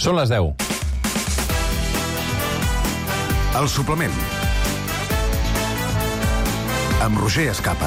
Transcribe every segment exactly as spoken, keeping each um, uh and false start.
Són les deu. El suplement. Amb Roger Escapa.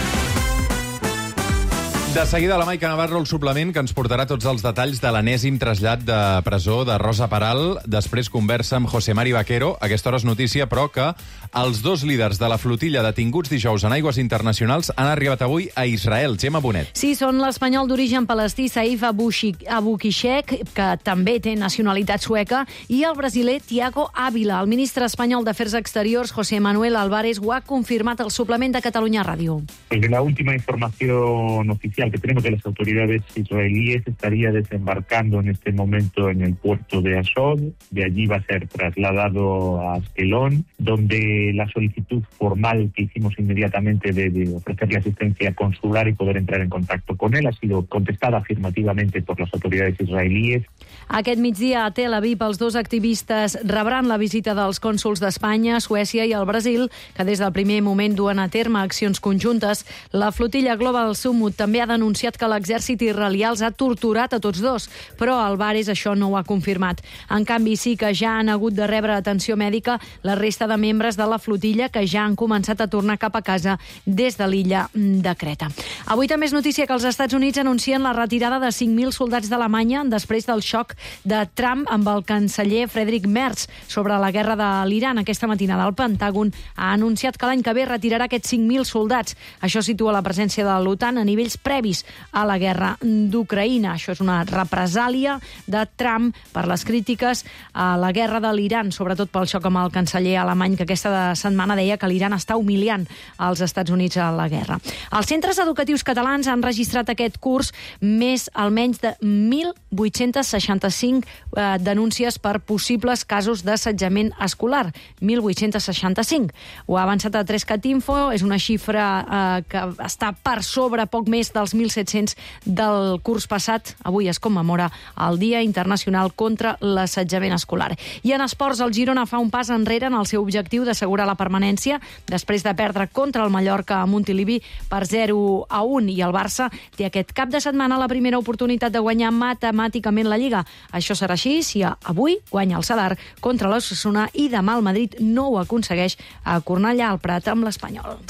De seguida la Maica Navarro, el suplement, que ens portarà tots els detalls de l'enèsim trasllat de presó de Rosa Peral. Després conversa amb José Mari Vaquero. A aquesta hora és notícia, però, que els dos líders de la flotilla detinguts dijous en aigües internacionals han arribat avui a Israel. Gemma Bonet. Sí, són l'espanyol d'origen palestí Saif Aboukhishek, que també té nacionalitat sueca, i el brasiler Thiago Ávila. El ministre espanyol d'Afers Exteriors, José Manuel Álvarez, ho ha confirmat al suplement de Catalunya Ràdio. Porque la última información oficial que tenemos de las autoridades israelíes estaría desembarcando en este momento en el puerto de Ashdod. De allí va a ser trasladado a Askelón, donde la solicitud formal que hicimos inmediatamente de, de ofrecerle asistencia consular y poder entrar en contacto con él ha sido contestada afirmativamente por las autoridades israelíes. Aquest migdia a Tel Aviv els dos activistes rebran la visita dels cònsols d'Espanya, Suècia i el Brasil, que des del primer moment duen a terme accions conjuntes. La flotilla Global Summit també ha denunciat que l'exèrcit israelià els ha torturat a tots dos, però Álvarez això no ho ha confirmat. En canvi, sí que ja han hagut de rebre atenció mèdica la resta de membres de la flotilla, que ja han començat a tornar cap a casa des de l'illa de Creta. Avui també és notícia que els Estats Units anuncien la retirada de cinc mil soldats d'Alemanya després del xoc de Trump amb el canceller Friedrich Merz sobre la guerra de l'Iran. Aquesta matinada el Pentàgon ha anunciat que l'any que ve retirarà aquests cinc mil soldats. Això situa la presència de l'OTAN a nivells previs a la guerra d'Ucraïna. Això és una represàlia de Trump per les crítiques a la guerra de l'Iran, sobretot pel xoc amb el canceller alemany, que aquesta setmana deia que l'Iran està humiliant als Estats Units a la guerra. Els centres educatius catalans han registrat aquest curs més almenys de mil vuit-cents seixanta-cinc eh, denúncies per possibles casos d'assetjament escolar. mil vuit-cents seixanta-cinc. Ho ha avançat a Trescat Info, és una xifra eh, que està per sobre poc més dels mil set-cents del curs passat. Avui es commemora el Dia Internacional contra l'Assetjament Escolar. I en esports, el Girona fa un pas enrere en el seu objectiu d'assegurar la permanència després de perdre contra el Mallorca a Montilivi per zero a un, i el Barça té aquest cap de setmana la primera oportunitat de guanyar matemàticament la Lliga. Això serà així si avui guanya el Sadar contra l'Osasuna i demà el Madrid no ho aconsegueix a Cornellà al Prat amb l'Espanyol.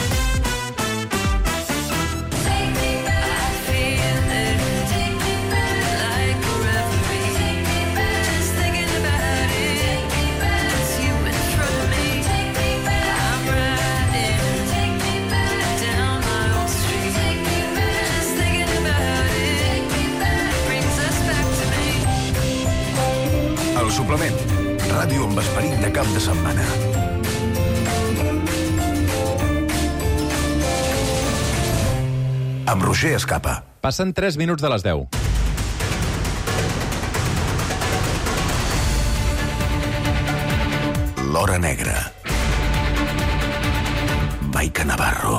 El suplement. Ràdio amb esperit de cap de setmana. Amb Roger Escapa. Passen tres minuts de les deu. L'hora negra. Maica Navarro.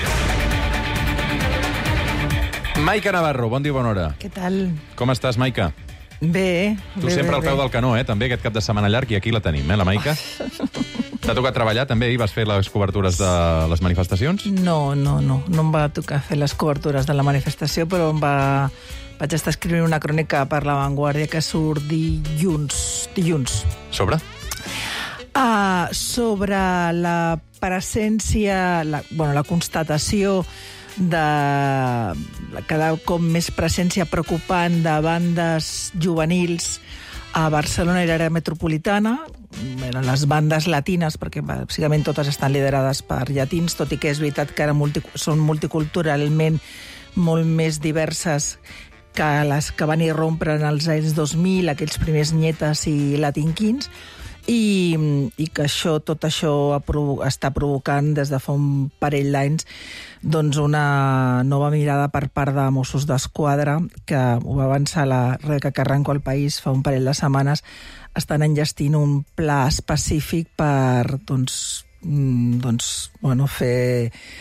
Maica Navarro, bon dia, bona hora. Què tal? Com estàs, Maica? Bé. Tu bé, sempre bé, al peu bé. del canó, eh? També aquest cap de setmana llarg, i aquí la tenim, eh, la Maica? T'ha tocat treballar també i vas fer les cobertures de les manifestacions? No, no, no. No em va tocar fer les cobertures de la manifestació, però em va... vaig estar escrivint una crònica per La Vanguardia que surt dilluns. Dilluns. Sobre? Uh, sobre la presència, la, bueno, la constatació de cada cop més presència preocupant de bandes juvenils a Barcelona i l'àrea metropolitana, bueno, les bandes latines, perquè bàsicament totes estan liderades per llatins, tot i que és veritat que ara multi, són multiculturalment molt més diverses que les que van irrompre en els anys dos mil, aquells primers Nietes i latinquins, i, i que això, tot això ha provo- està provocant des de fa un parell d'anys doncs una nova mirada per part de Mossos d'Esquadra, que ho va avançar la Reca Carranco al País fa un parell de setmanes. Estan enllestint un pla específic per doncs, doncs, bueno, fer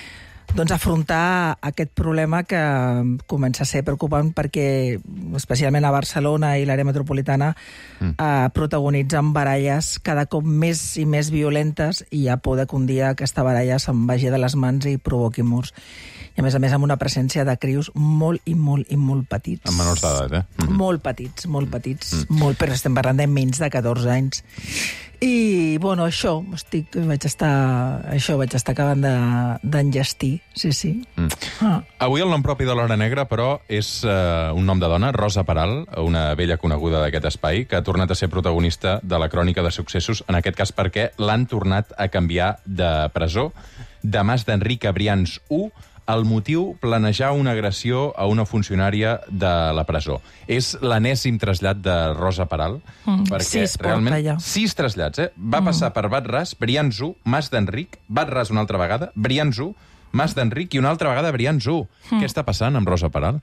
doncs afrontar aquest problema que comença a ser preocupant perquè, especialment a Barcelona i l'àrea metropolitana, mm. eh, protagonitzen baralles cada cop més i més violentes i hi ha por que un dia aquesta baralla se'n vagi de les mans i provoqui morts. I a més a més amb una presència de crios molt i molt i molt petits. Amb menors d'edat, eh? Mm-hmm. Molt petits, molt petits, mm. molt, però estem parlant de menys de catorze anys. I, bueno, això, estic, vaig estar, això vaig estar acabant d'enllestir, de, sí, sí. Mm. Ah. Avui el nom propi de l'Hora Negra, però, és uh, un nom de dona, Rosa Peral, una vella coneguda d'aquest espai, que ha tornat a ser protagonista de la crònica de successos, en aquest cas perquè l'han tornat a canviar de presó, de Mas d'Enric a Brians u, el motiu, planejar una agressió a una funcionària de la presó. És l'enèsim trasllat de Rosa Peral, mm, perquè sis realment... Ja. Sis trasllats, eh? Va mm. passar per Bat-ras, Brians u, Mas d'Enric, Bat-ras una altra vegada, Brians u, Mas d'Enric i una altra vegada Brians u. Mm. Què està passant amb Rosa Peral?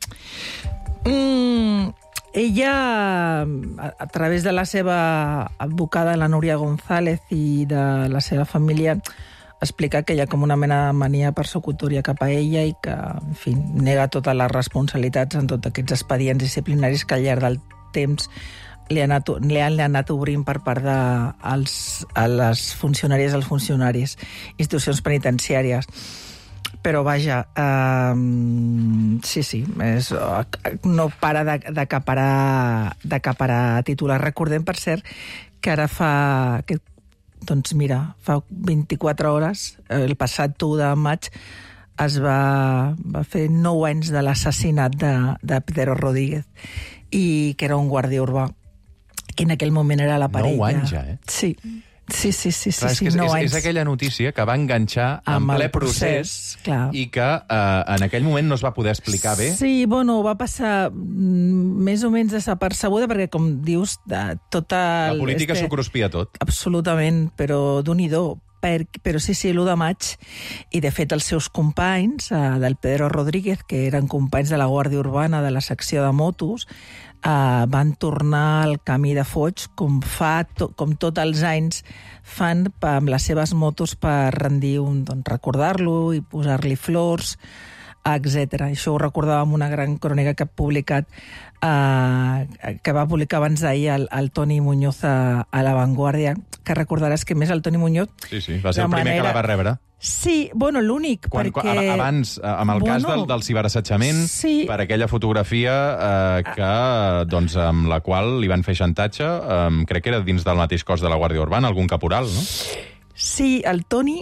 Mm, ella, a, a través de la seva advocada, la Núria González, i de la seva família, explica que hi ha com una mena de mania persecutòria cap a ella i que, en fi, nega totes les responsabilitats en tots aquests expedients disciplinaris que al llarg del temps li, ha anat, li han anat obrint per part de els, a les funcionàries als funcionaris, institucions penitenciàries. Però, vaja, eh, sí, sí, és, no para d'acaparar d'acaparar titulars. Recordem, per cert, que ara fa... Que, doncs mira, fa vint-i-quatre hores, el passat u de maig, es va, va fer nou anys de l'assassinat de, de Pedro Rodríguez, i que era un guàrdia urbà, que en aquell moment era la parella. Nou anys ja, eh? Sí. Sí, sí, sí, sí, clar, sí, és, nou és, anys. És aquella notícia que va enganxar en amb ple procés, procés i que eh, en aquell moment no es va poder explicar bé. Sí, bueno, va passar més o menys desapercebuda perquè, com dius, de tota... La política este... s'ho cruspia tot. Absolutament, però d'un-i-do. Per, però sí, sí, l'u de maig, i de fet els seus companys, eh, del Pedro Rodríguez, que eren companys de la Guàrdia Urbana de la secció de motos, eh, van tornar al camí de Foix com fa to, com tots els anys fan amb les seves motos per rendir un, doncs, recordar-lo i posar-li flors, etcètera. Això ho recordava amb una gran crònica que ha publicat eh, que va publicar abans d'ahir el, el Toni Muñoz a, a La Vanguardia, que recordaràs que més el Toni Muñoz... Sí, sí, va ser el primer manera... que la va rebre. Sí, bueno, l'únic, Quan, perquè... Quan, abans, amb el bueno, cas del, del ciberassetjament, sí. Per aquella fotografia eh, que, doncs, amb la qual li van fer xantatge, eh, crec que era dins del mateix cos de la Guàrdia Urbana, algun caporal, no? Sí, el Toni...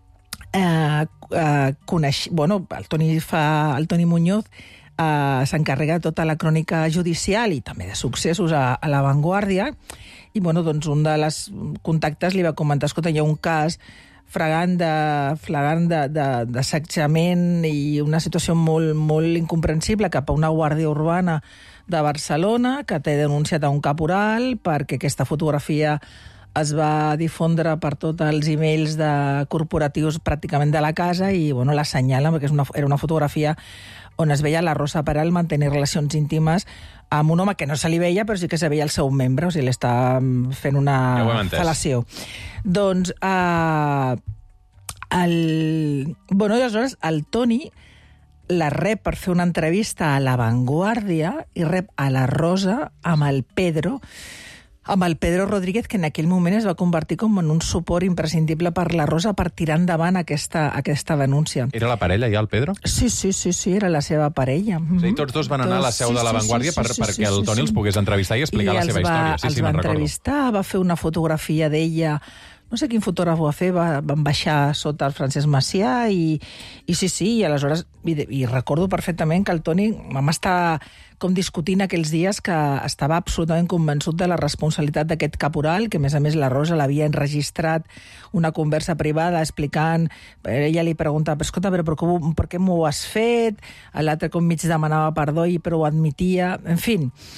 Eh, eh, coneix... Bueno, el Toni, fa, el Toni Muñoz eh, s'encarrega de tota la crònica judicial i també de successos a, a La Vanguardia, i, bueno, doncs, un dels contactes li va comentar, escolta, hi ha un cas flagrant de, flagrant de, de, d'assetjament i una situació molt, molt incomprensible cap a una guàrdia urbana de Barcelona que té denunciat a un caporal perquè aquesta fotografia es va difondre per tots els e-mails de corporatius pràcticament de la casa i, bueno, l'assenyalen perquè és una, era una fotografia on es veia la Rosa Peral mantenir relacions íntimes amb un home que no se li veia, però sí que se veia el seu membre, o sigui, li està fent una fel·lació. Doncs, eh, el... Bueno, i aleshores, el Toni la rep per fer una entrevista a La Vanguardia i rep a la Rosa amb el Pedro, amb el Pedro Rodríguez, que en aquell moment es va convertir com en un suport imprescindible per la Rosa per tirar endavant aquesta, aquesta denúncia. Era la parella ja, el Pedro? Sí, sí, sí, sí, era la seva parella. Mm-hmm. Sí, tots dos van anar a la seu sí, de La Vanguardia sí, sí, per, sí, perquè sí, el Toni sí, els pogués entrevistar i explicar I la seva va, història. Sí, sí, me'n recordo. Els va entrevistar, va fer una fotografia d'ella, no sé quin fotògraf ho va fer, va, van baixar sota el Francesc Macià i, i sí, sí, i aleshores, i, i recordo perfectament que el Toni vam estar com discutint aquells dies que estava absolutament convençut de la responsabilitat d'aquest caporal, que a més a més la Rosa l'havia enregistrat una conversa privada explicant, ella li preguntava, escolta, però per, com, per què m'ho has fet? L'altre com mig demanava perdó i però ho admetia, en fi.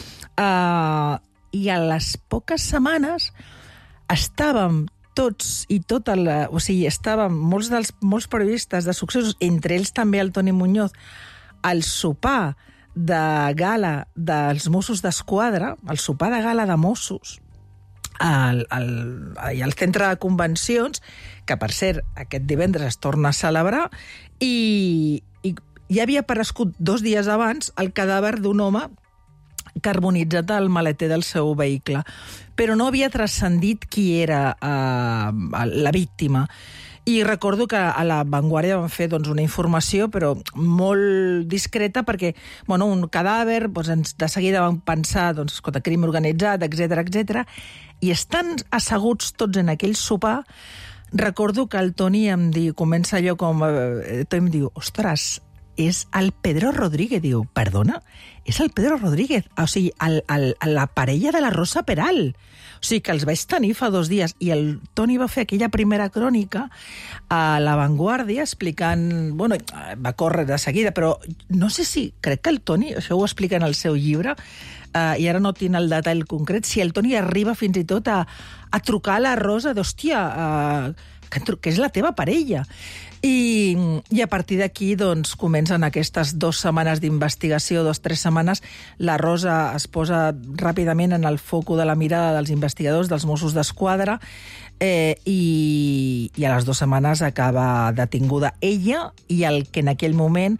Uh, I a les poques setmanes estàvem tots i tota la... O sigui, estàvem molts dels molts periodistes de successos, entre ells també el Toni Muñoz, al sopar de gala dels Mossos d'Esquadra, el sopar de gala de Mossos, al, al, al centre de convencions, que per cert aquest divendres es torna a celebrar, i, i ja havia aparegut dos dies abans el cadàver d'un home carbonitzat al maleter del seu vehicle, però no havia transcendit qui era eh, la víctima. I recordo que a La Vanguardia van fer doncs, una informació, però molt discreta, perquè bueno, un cadàver, doncs, de seguida van pensar doncs, escolta, crim organitzat, etcètera, etcètera, i estan asseguts tots en aquell sopar. Recordo que el Toni em diu, comença allò com... Eh, Toni em diu, ostres, és el Pedro Rodríguez. Diu, perdona? És el Pedro Rodríguez. O sigui, el, el, la parella de la Rosa Peral. O sigui, que els vaig tenir fa dos dies. I el Toni va fer aquella primera crònica a La Vanguardia explicant... Bueno, va córrer de seguida, però no sé si... Crec que el Toni, això ho explica en el seu llibre, eh, i ara no tinc el detall concret, si el Toni arriba fins i tot a, a trucar a la Rosa d'hòstia, eh, que, que és la teva parella. I, i a partir d'aquí doncs, comencen aquestes dues setmanes d'investigació, dues, tres setmanes. La Rosa es posa ràpidament en el foco de la mirada dels investigadors, dels Mossos d'Esquadra, eh, i, i a les dues setmanes acaba detinguda ella i el que en aquell moment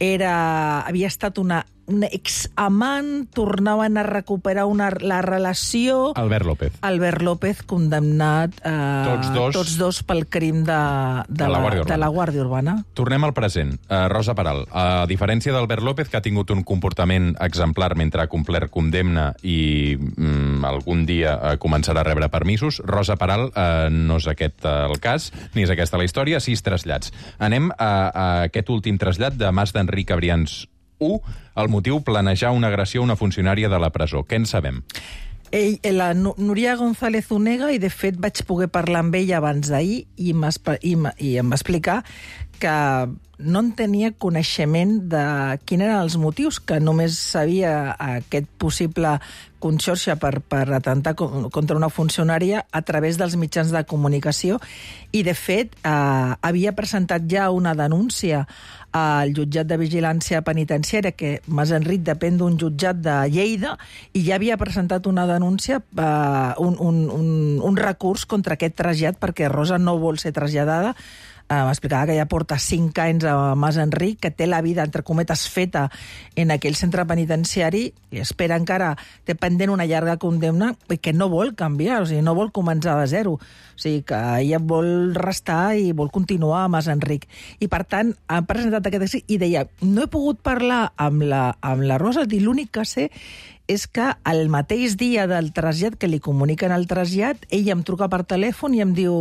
era, havia estat una, una examant, tornaven a recuperar una, la relació... Albert López. Albert López, condemnat eh, tots, dos, tots dos pel crim de, de, de, la, la, de la Guàrdia Urbana. Tornem al present. Uh, Rosa Peral, a diferència d'Albert López, que ha tingut un comportament exemplar mentre ha complert condemna i mm, algun dia uh, començarà a rebre permisos, Rosa Peral uh, no és aquest uh, el cas, ni és aquesta la història, sis trasllats. Anem a, a aquest últim trasllat de Mas d'Enric Abrians u, el motiu planejar una agressió a una funcionària de la presó. Què en sabem? Ell, la Núria González ho nega i, de fet, vaig poder parlar amb ella abans d'ahir i, i, i em va explicar que no en tenia coneixement de quins eren els motius, que només sabia aquest possible conxorxa per, per atentar contra una funcionària a través dels mitjans de comunicació i, de fet, eh, havia presentat ja una denúncia al jutjat de vigilància penitenciària, que Mas Enric depèn d'un jutjat de Lleida, i ja havia presentat una denúncia, eh, un, un, un, un recurs contra aquest trasllat, perquè Rosa no vol ser traslladada. Uh, m'explicava que ja porta cinc anys a Mas Enric, que té la vida, entre cometes, feta en aquell centre penitenciari i espera encara, té pendent una llarga condemna i que no vol canviar, o sigui, no vol començar de zero. O sigui, que ella vol restar i vol continuar a Mas Enric. I, per tant, ha presentat aquest èxit i deia, no he pogut parlar amb la, amb la Rosa, i l'únic que sé és que el mateix dia del trasllat, que li comuniquen el trasllat, ella em truca per telèfon i em diu...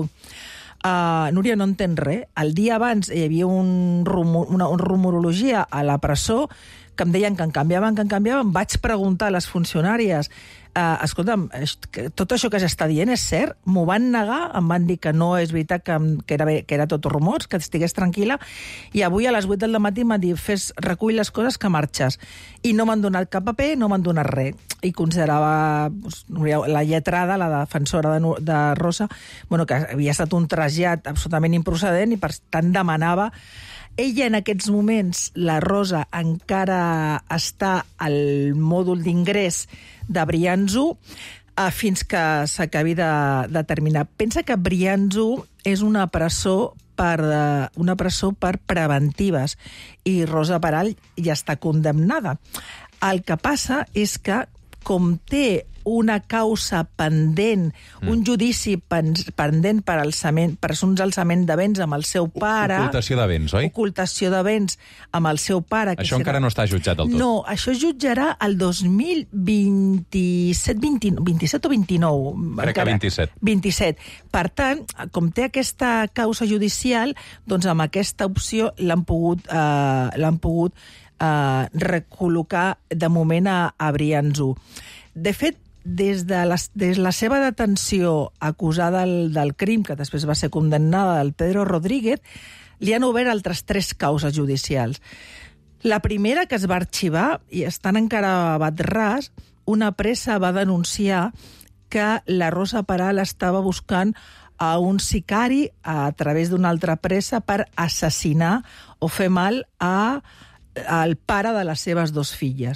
Uh, Núria, no entén res. El dia abans hi havia un rumor, una, una rumorologia a la presó que em deien que en canviaven, que en canviaven. Vaig preguntar a les funcionàries, uh, escolta'm, tot això que s'està dient és cert? M'ho van negar, em van dir que no és veritat, que, que, era, que era tot rumors, que estigués tranquil·la, i avui a les vuit del matí m'han dit, fes, recull les coses que marxes. I no m'han donat cap paper, no m'han donat res. I considerava doncs, la lletrada, la defensora de, de Rosa, bueno, que havia estat un trasllat absolutament improcedent i per tant demanava. Ella, en aquests moments, la Rosa, encara està al mòdul d'ingrés de Brians u eh, fins que s'acabi de, de terminar. Pensa que Brians u és una presó per, uh, una presó per preventives i Rosa Peral ja està condemnada. El que passa és que, com té una causa pendent, mm. un judici pendent per, alçament, per uns alçament de béns amb el seu pare... Ocultació de béns, oi? Ocultació de béns amb el seu pare... Que això serà... encara no està jutjat del tot. No, això es jutjarà el dos mil vint-i-set, vint, vint-i-set o vint-i-nou? Crec encara. que vint-i-set. vint-i-set. Per tant, com té aquesta causa judicial, doncs amb aquesta opció l'han pogut, eh, l'han pogut eh, recol·locar de moment a, a Brians u. De fet, des de, la, des de la seva detenció acusada del, del crim, que després va ser condemnada, del Pedro Rodríguez, li han obert altres tres causes judicials. La primera, que es va arxivar, i estan encara a bat ras, una pressa va denunciar que la Rosa Peral estava buscant a un sicari a través d'una altra pressa per assassinar o fer mal a, al pare de les seves dues filles.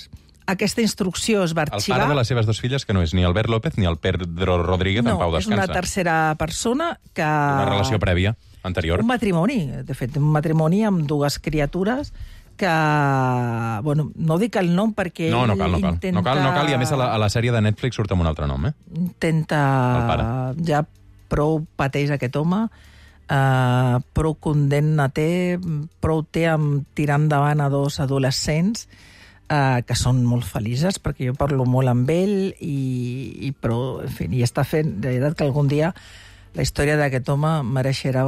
aquesta instrucció es va arxivar. El pare de les seves dues filles, que no és ni Albert López ni el Pedro Rodríguez, no, en pau descansa. No, és una tercera persona que... Una relació prèvia, anterior. Un matrimoni, de fet, un matrimoni amb dues criatures que... Bueno, no dic el nom perquè no, no cal, no cal. intenta... No cal, no cal, i a més a la, a la sèrie de Netflix surt amb un altre nom, eh? Intenta... Ja prou pateix aquest home, uh, prou condemna té, prou té amb tirar endavant a dos adolescents Uh, que són molt felices, perquè jo parlo molt amb ell, i, i però, en fi, i està fent, de veritat que algun dia la història d'aquest home mereixerà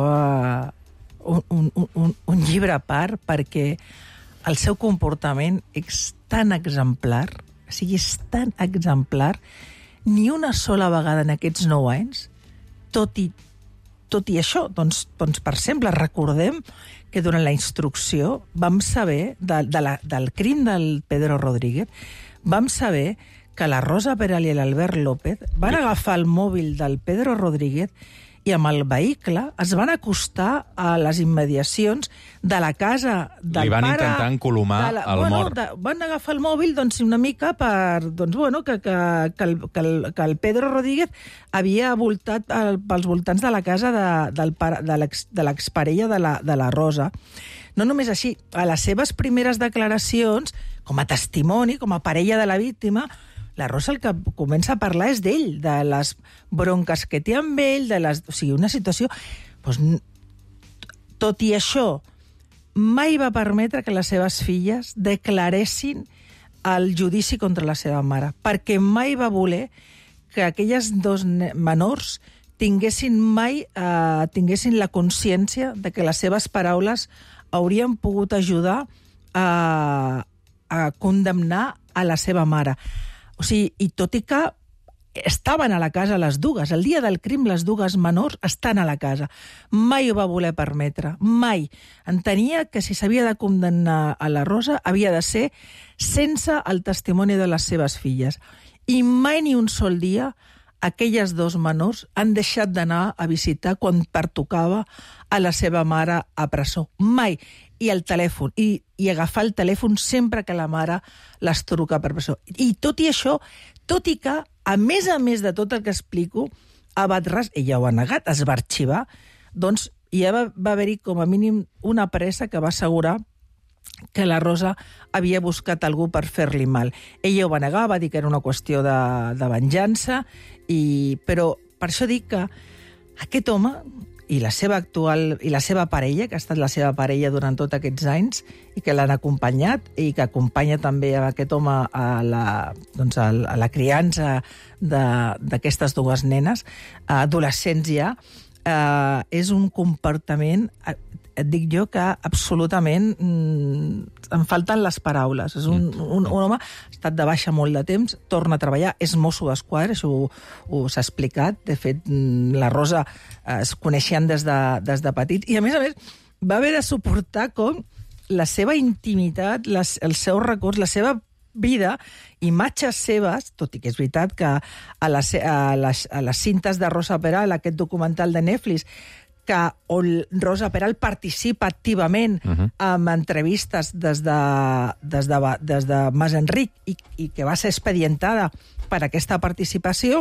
un, un, un, un llibre a part, perquè el seu comportament és tan exemplar, o sigui, és tan exemplar, ni una sola vegada en aquests nou anys, tot i, tot i això, doncs, doncs, per exemple, recordem que durant la instrucció vam saber, de, de la, del crim del Pedro Rodríguez, vam saber que la Rosa Peral i l'Albert López van agafar el mòbil del Pedro Rodríguez i amb el vehicle es van acostar a les immediacions de la casa del pare... Li van pare, intentar encolomar la, el bueno, mort. De, van agafar el mòbil doncs, una mica per... Doncs, bueno, que, que, que, el, que, el, que el Pedro Rodríguez havia voltat al, pels voltants de la casa de, del pare, de l'exparella de, la, de la Rosa. No només així, a les seves primeres declaracions, com a testimoni, com a parella de la víctima, la Rosa el que comença a parlar és d'ell, de les bronques que té amb ell, de les... O sigui, una situació... Doncs, tot i això, mai va permetre que les seves filles declaressin el judici contra la seva mare, perquè mai va voler que aquelles dos menors tinguessin mai eh, tinguessin la consciència de que les seves paraules haurien pogut ajudar a, a condemnar a la seva mare. O sigui, i tot i que estaven a la casa les dues, el dia del crim les dues menors estan a la casa. Mai ho va voler permetre, mai. Entenia que si s'havia de condemnar a la Rosa havia de ser sense el testimoni de les seves filles. I mai ni un sol dia aquelles dos menors han deixat d'anar a visitar quan pertocava a la seva mare a presó. Mai. I el telèfon, i, i agafar el telèfon sempre que la mare les truca per presó. I tot i això, tot i que, a més a més de tot el que explico, a Batràs, ella ho ha negat, es va arxivar, doncs ja va, va haver-hi com a mínim una pressa que va assegurar que la Rosa havia buscat algú per fer-li mal. Ella ho va negar, va dir que era una qüestió de, de venjança, i, però per això dic que aquest home i la seva actual i la seva parella, que ha estat la seva parella durant tots aquests anys i que l'han acompanyat i que acompanya també a aquest home a la, doncs a la criança d'aquestes dues nenes, adolescents ja, eh, és un comportament, et dic jo, que absolutament mm, em falten les paraules. És un, un, un home, ha estat de baixa molt de temps, torna a treballar, és mosso d'esquadra, això ho, ho s'ha explicat. De fet, la Rosa eh, es coneixien des de, des de petit, i a més a més va haver de suportar com la seva intimitat, les, els seus records, la seva vida, imatges seves, tot i que és veritat que a les, a les, a les cintes de Rosa Peral, aquest documental de Netflix, que on Rosa Peral participa activament uh-huh. en entrevistes des de, des de, des de Mas Enric i, i que va ser expedientada per aquesta participació,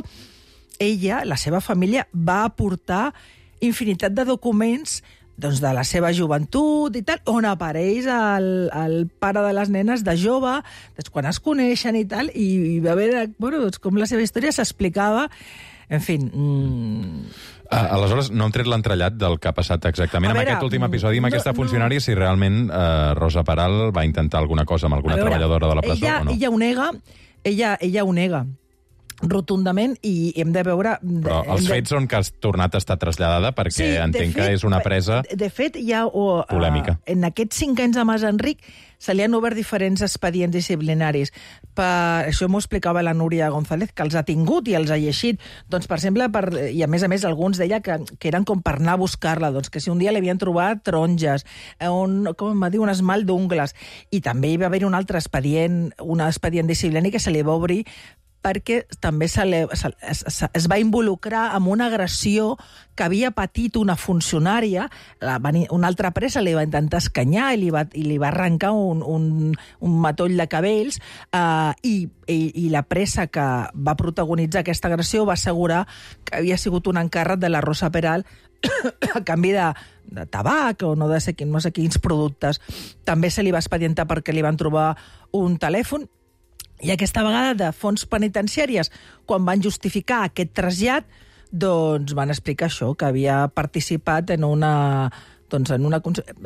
ella, la seva família, va aportar infinitat de documents doncs, de la seva joventut i tal, on apareix el, el pare de les nenes de jove, doncs, quan es coneixen i tal, i, i va haver de, bueno, doncs, com la seva història s'explicava. En fi... Mm... Uh, aleshores, no hem tret l'entrellat del que ha passat exactament veure, amb aquest últim episodi, amb no, aquesta no. funcionària, si realment uh, Rosa Peral va intentar alguna cosa amb alguna veure, treballadora de la presó ella, o no. Ella ho nega, ella, ella ho nega rotundament, i hem de veure... Però els de... fets són que has tornat a estar traslladada perquè sí, entenc fet, que és una presa de, de fet, hi ha... O, polèmica. Uh, en aquests cinc anys de Mas Enric se li han obert diferents expedients disciplinaris. Per, això m'ho explicava la Núria González, que els ha tingut i els ha llegit. Doncs, per exemple, per, i a més a més alguns deia que, que eren com per anar a buscar-la, doncs que si un dia li havien trobat taronges, un, com em va dir, un esmalt d'ungles, i també hi va haver un altre expedient, un expedient disciplinari que se li va obrir perquè també se le, se, es, es va involucrar en una agressió que havia patit una funcionària, la, una altra presa li va intentar escanyar i li va, i li va arrencar un, un, un matoll de cabells, eh, i, i, i la presa que va protagonitzar aquesta agressió va assegurar que havia sigut un encàrrec de la Rosa Peral a canvi de, de tabac o no, de sé, no sé quins productes. També se li va expedientar perquè li van trobar un telèfon. I aquesta vegada de fons penitenciàries, quan van justificar aquest trasllat, doncs van explicar això, que havia participat en una... Doncs en una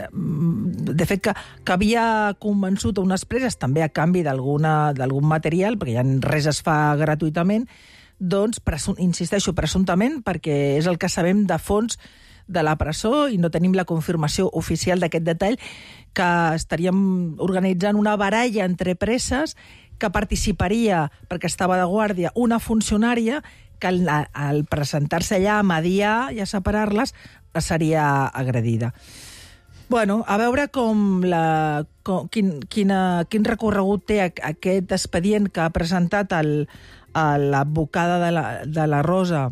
de fet, que, que havia convençut a unes preses, també a canvi d'algun material, perquè ja res es fa gratuïtament, doncs, presum, insisteixo, presumptament, perquè és el que sabem de fons de la presó i no tenim la confirmació oficial d'aquest detall, que estaríem organitzant una baralla entre preses que participaria, perquè estava de guàrdia, una funcionària que al, al presentar-se allà a mediar i a separar-les seria agredida. Bueno, a veure com la, com, quin, quina, quin recorregut té aquest expedient que ha presentat el, l'advocada de, la, de la Rosa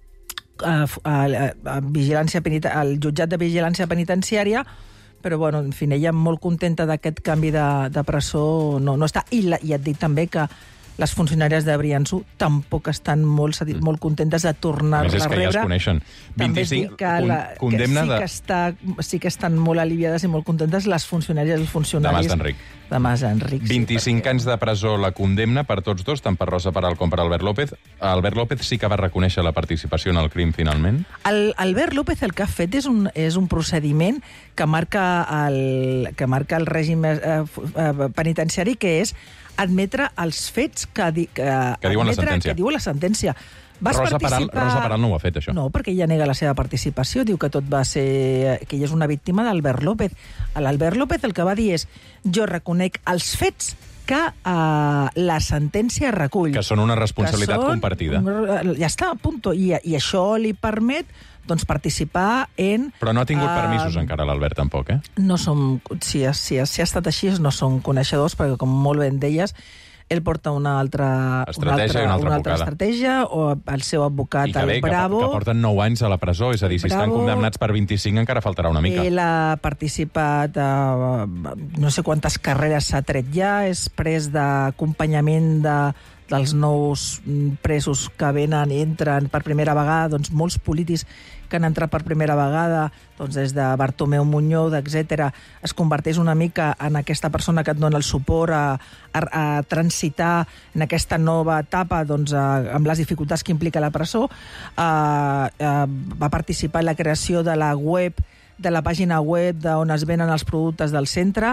a, a, a vigilància peniten, al jutjat de vigilància penitenciària, però, bueno, en fi, ella molt contenta d'aquest canvi de, de presó no, no està. I, la, I et dic també que les funcionàries de Brianço tampoc estan molt, molt contentes de tornar-la a rebre. A més, és que ja es coneixen. vint-i-cinc, que, la, condemna que sí, de... que està, sí que estan molt aliviades i molt contentes les funcionàries i els funcionaris... De Mas d'Enric. De Mas d'Enric, sí, vint-i-cinc perquè... anys de presó la condemna per tots dos, tant per Rosa Peral com per Albert López. Albert López sí que va reconèixer la participació en el crim, finalment? El, Albert López el que ha fet és un, és un procediment que marca el, que marca el règim eh, penitenciari, que és admetre els fets que, di, que, que diuen admetre, la sentència. Que diu la sentència. Vas Rosa participar... Peral, Rosa Peral no ho ha fet, això. No, perquè ella nega la seva participació, diu que tot va ser... que ella és una víctima d'Albert López. L'Albert López el que va dir és: jo reconec els fets que uh, la sentència recull. Que són una responsabilitat són, compartida. Ja està, a punt. I, I això li permet doncs, participar en... Però no ha tingut uh, permisos encara l'Albert, tampoc, eh? No som... Si, si, si ha estat així, no són coneixedors, perquè, com molt ben deies, ell porta una altra estratègia, una altra, una altra, una altra estratègia, o el seu advocat, I que bé, el Bravo... Que, que porten nou anys a la presó, és a dir, si Bravo, estan condemnats per vint-i-cinc encara faltarà una mica. Ell ha participat a no sé quantes carreres s'ha tret ja, és pres d'acompanyament de, dels nous presos que venen i entren per primera vegada, doncs molts polítics que han entrat per primera vegada, doncs des de Bartomeu Muñoz, etcètera, es converteix una mica en aquesta persona que et dona el suport a, a, a transitar en aquesta nova etapa, doncs, a, amb les dificultats que implica la presó. A, a, va participar en la creació de la web, de la pàgina web d'on es venen els productes del centre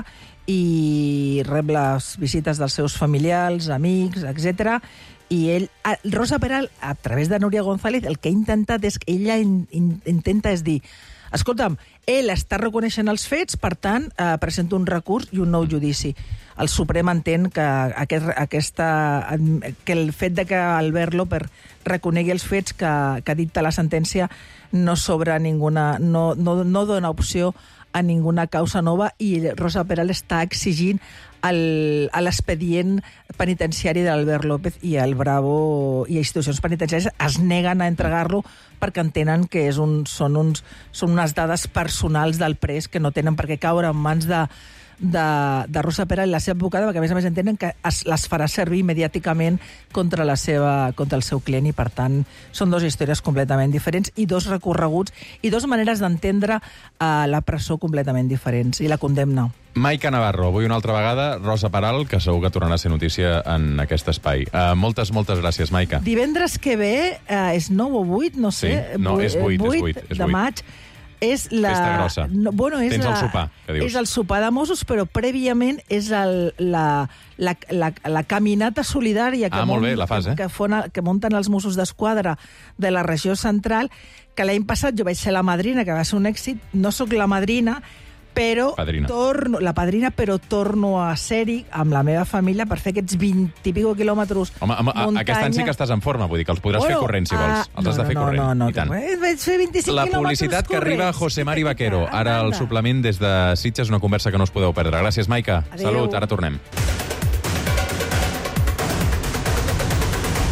i rep les visites dels seus familiars, amics, etcètera. I ell, Rosa Peral, a través de Núria González, el que ha intentat és, ella in, in, intenta és dir, escolta'm, ell està reconeixent els fets, per tant, eh, presenta un recurs i un nou judici. El Suprem entén que, aquest, aquesta, que el fet de que Albert López reconegui els fets que, que dicta la sentència no s'obre ninguna, no, no, no dona opció a ninguna causa nova, i Rosa Peral està exigint l'expedient penitenciari d'Albert López, i el Bravo i institucions penitenciàries es neguen a entregar-lo perquè entenen que és un, són, uns, són unes dades personals del pres que no tenen per què caure en mans de, de, de Rosa Peral i la seva advocada, perquè a més a més entenen que es, les farà servir mediàticament contra, la seva, contra el seu client, i per tant són dues històries completament diferents i dos recorreguts i dues maneres d'entendre uh, la presó completament diferents i la condemna. Maica Navarro, avui una altra vegada, Rosa Peral, que segur que tornarà a ser notícia en aquest espai. Uh, moltes, moltes gràcies, Maica. Divendres que ve uh, és nou o vuit, no sé. Sí, no, és vuit, és vuit. de maig. És la... Festa grossa. No, bueno, és Tens la... el sopar, que dius. És el sopar de Mossos, però prèviament és el, la, la, la, la caminata solidària que, ah, molt bé, la fas, eh? que, fona, que munten els Mossos d'Esquadra de la regió central, que l'any passat jo vaig ser la madrina, que va ser un èxit. No sóc la madrina, però padrina. torno, la padrina, però torno a ser-hi amb la meva família per fer aquests vint i pico quilòmetres. Home, home muntanya. Aquest any sí que estàs en forma, vull dir que els podràs bueno, fer corrent, si vols. Els no, has de fer no, corrent, no, no, i tant. Vaig fer vint-i-cinc la quilòmetres publicitat que corrents. arriba a José Mari Vaquero. Ara el suplement des de Sitges, una conversa que no us podeu perdre. Gràcies, Maica. Adéu. Salut, ara tornem.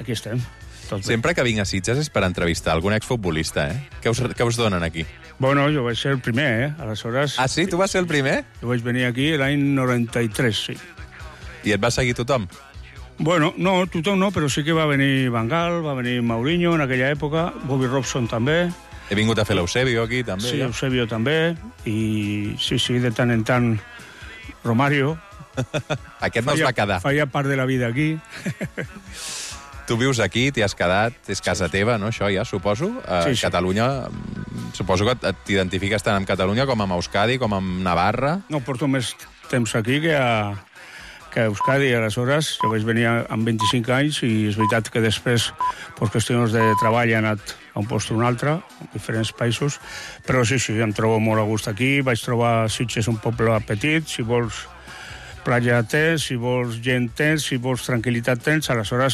aquí estem. Sempre que vinc a Sitges és per entrevistar algun exfutbolista, eh? Què us, què us donen aquí? Bueno, jo vaig ser el primer, eh? Aleshores... Ah, sí? Tu vas ser el primer? Jo vaig venir aquí l'any noranta-tres, sí. I et va seguir tothom? Bueno, no, tothom no, però sí que va venir Van Gaal, va venir Mourinho en aquella època, Bobby Robson també. He vingut a fer l'Eusebio aquí, també. Sí, ja. Eusebio també, i sí, sí, de tant en tant Romario. Aquest no es va quedar. Feia part de la vida aquí. Tu vius aquí, t'hi has quedat, és casa teva, no, això ja, suposo? A Sí, sí. Catalunya, suposo que t'identifiques tant amb Catalunya com amb Euskadi, com amb Navarra. No, porto més temps aquí que a, que a Euskadi, aleshores. Jo vaig venir amb vint-i-cinc anys i és veritat que després, per qüestions de treball, he anat a un lloc o un altre, en diferents països, però sí, sí, em trobo molt a gust aquí. Vaig trobar Sitges un poble petit, si vols platja tens, si vols gent tens, si vols tranquil·litat tens, aleshores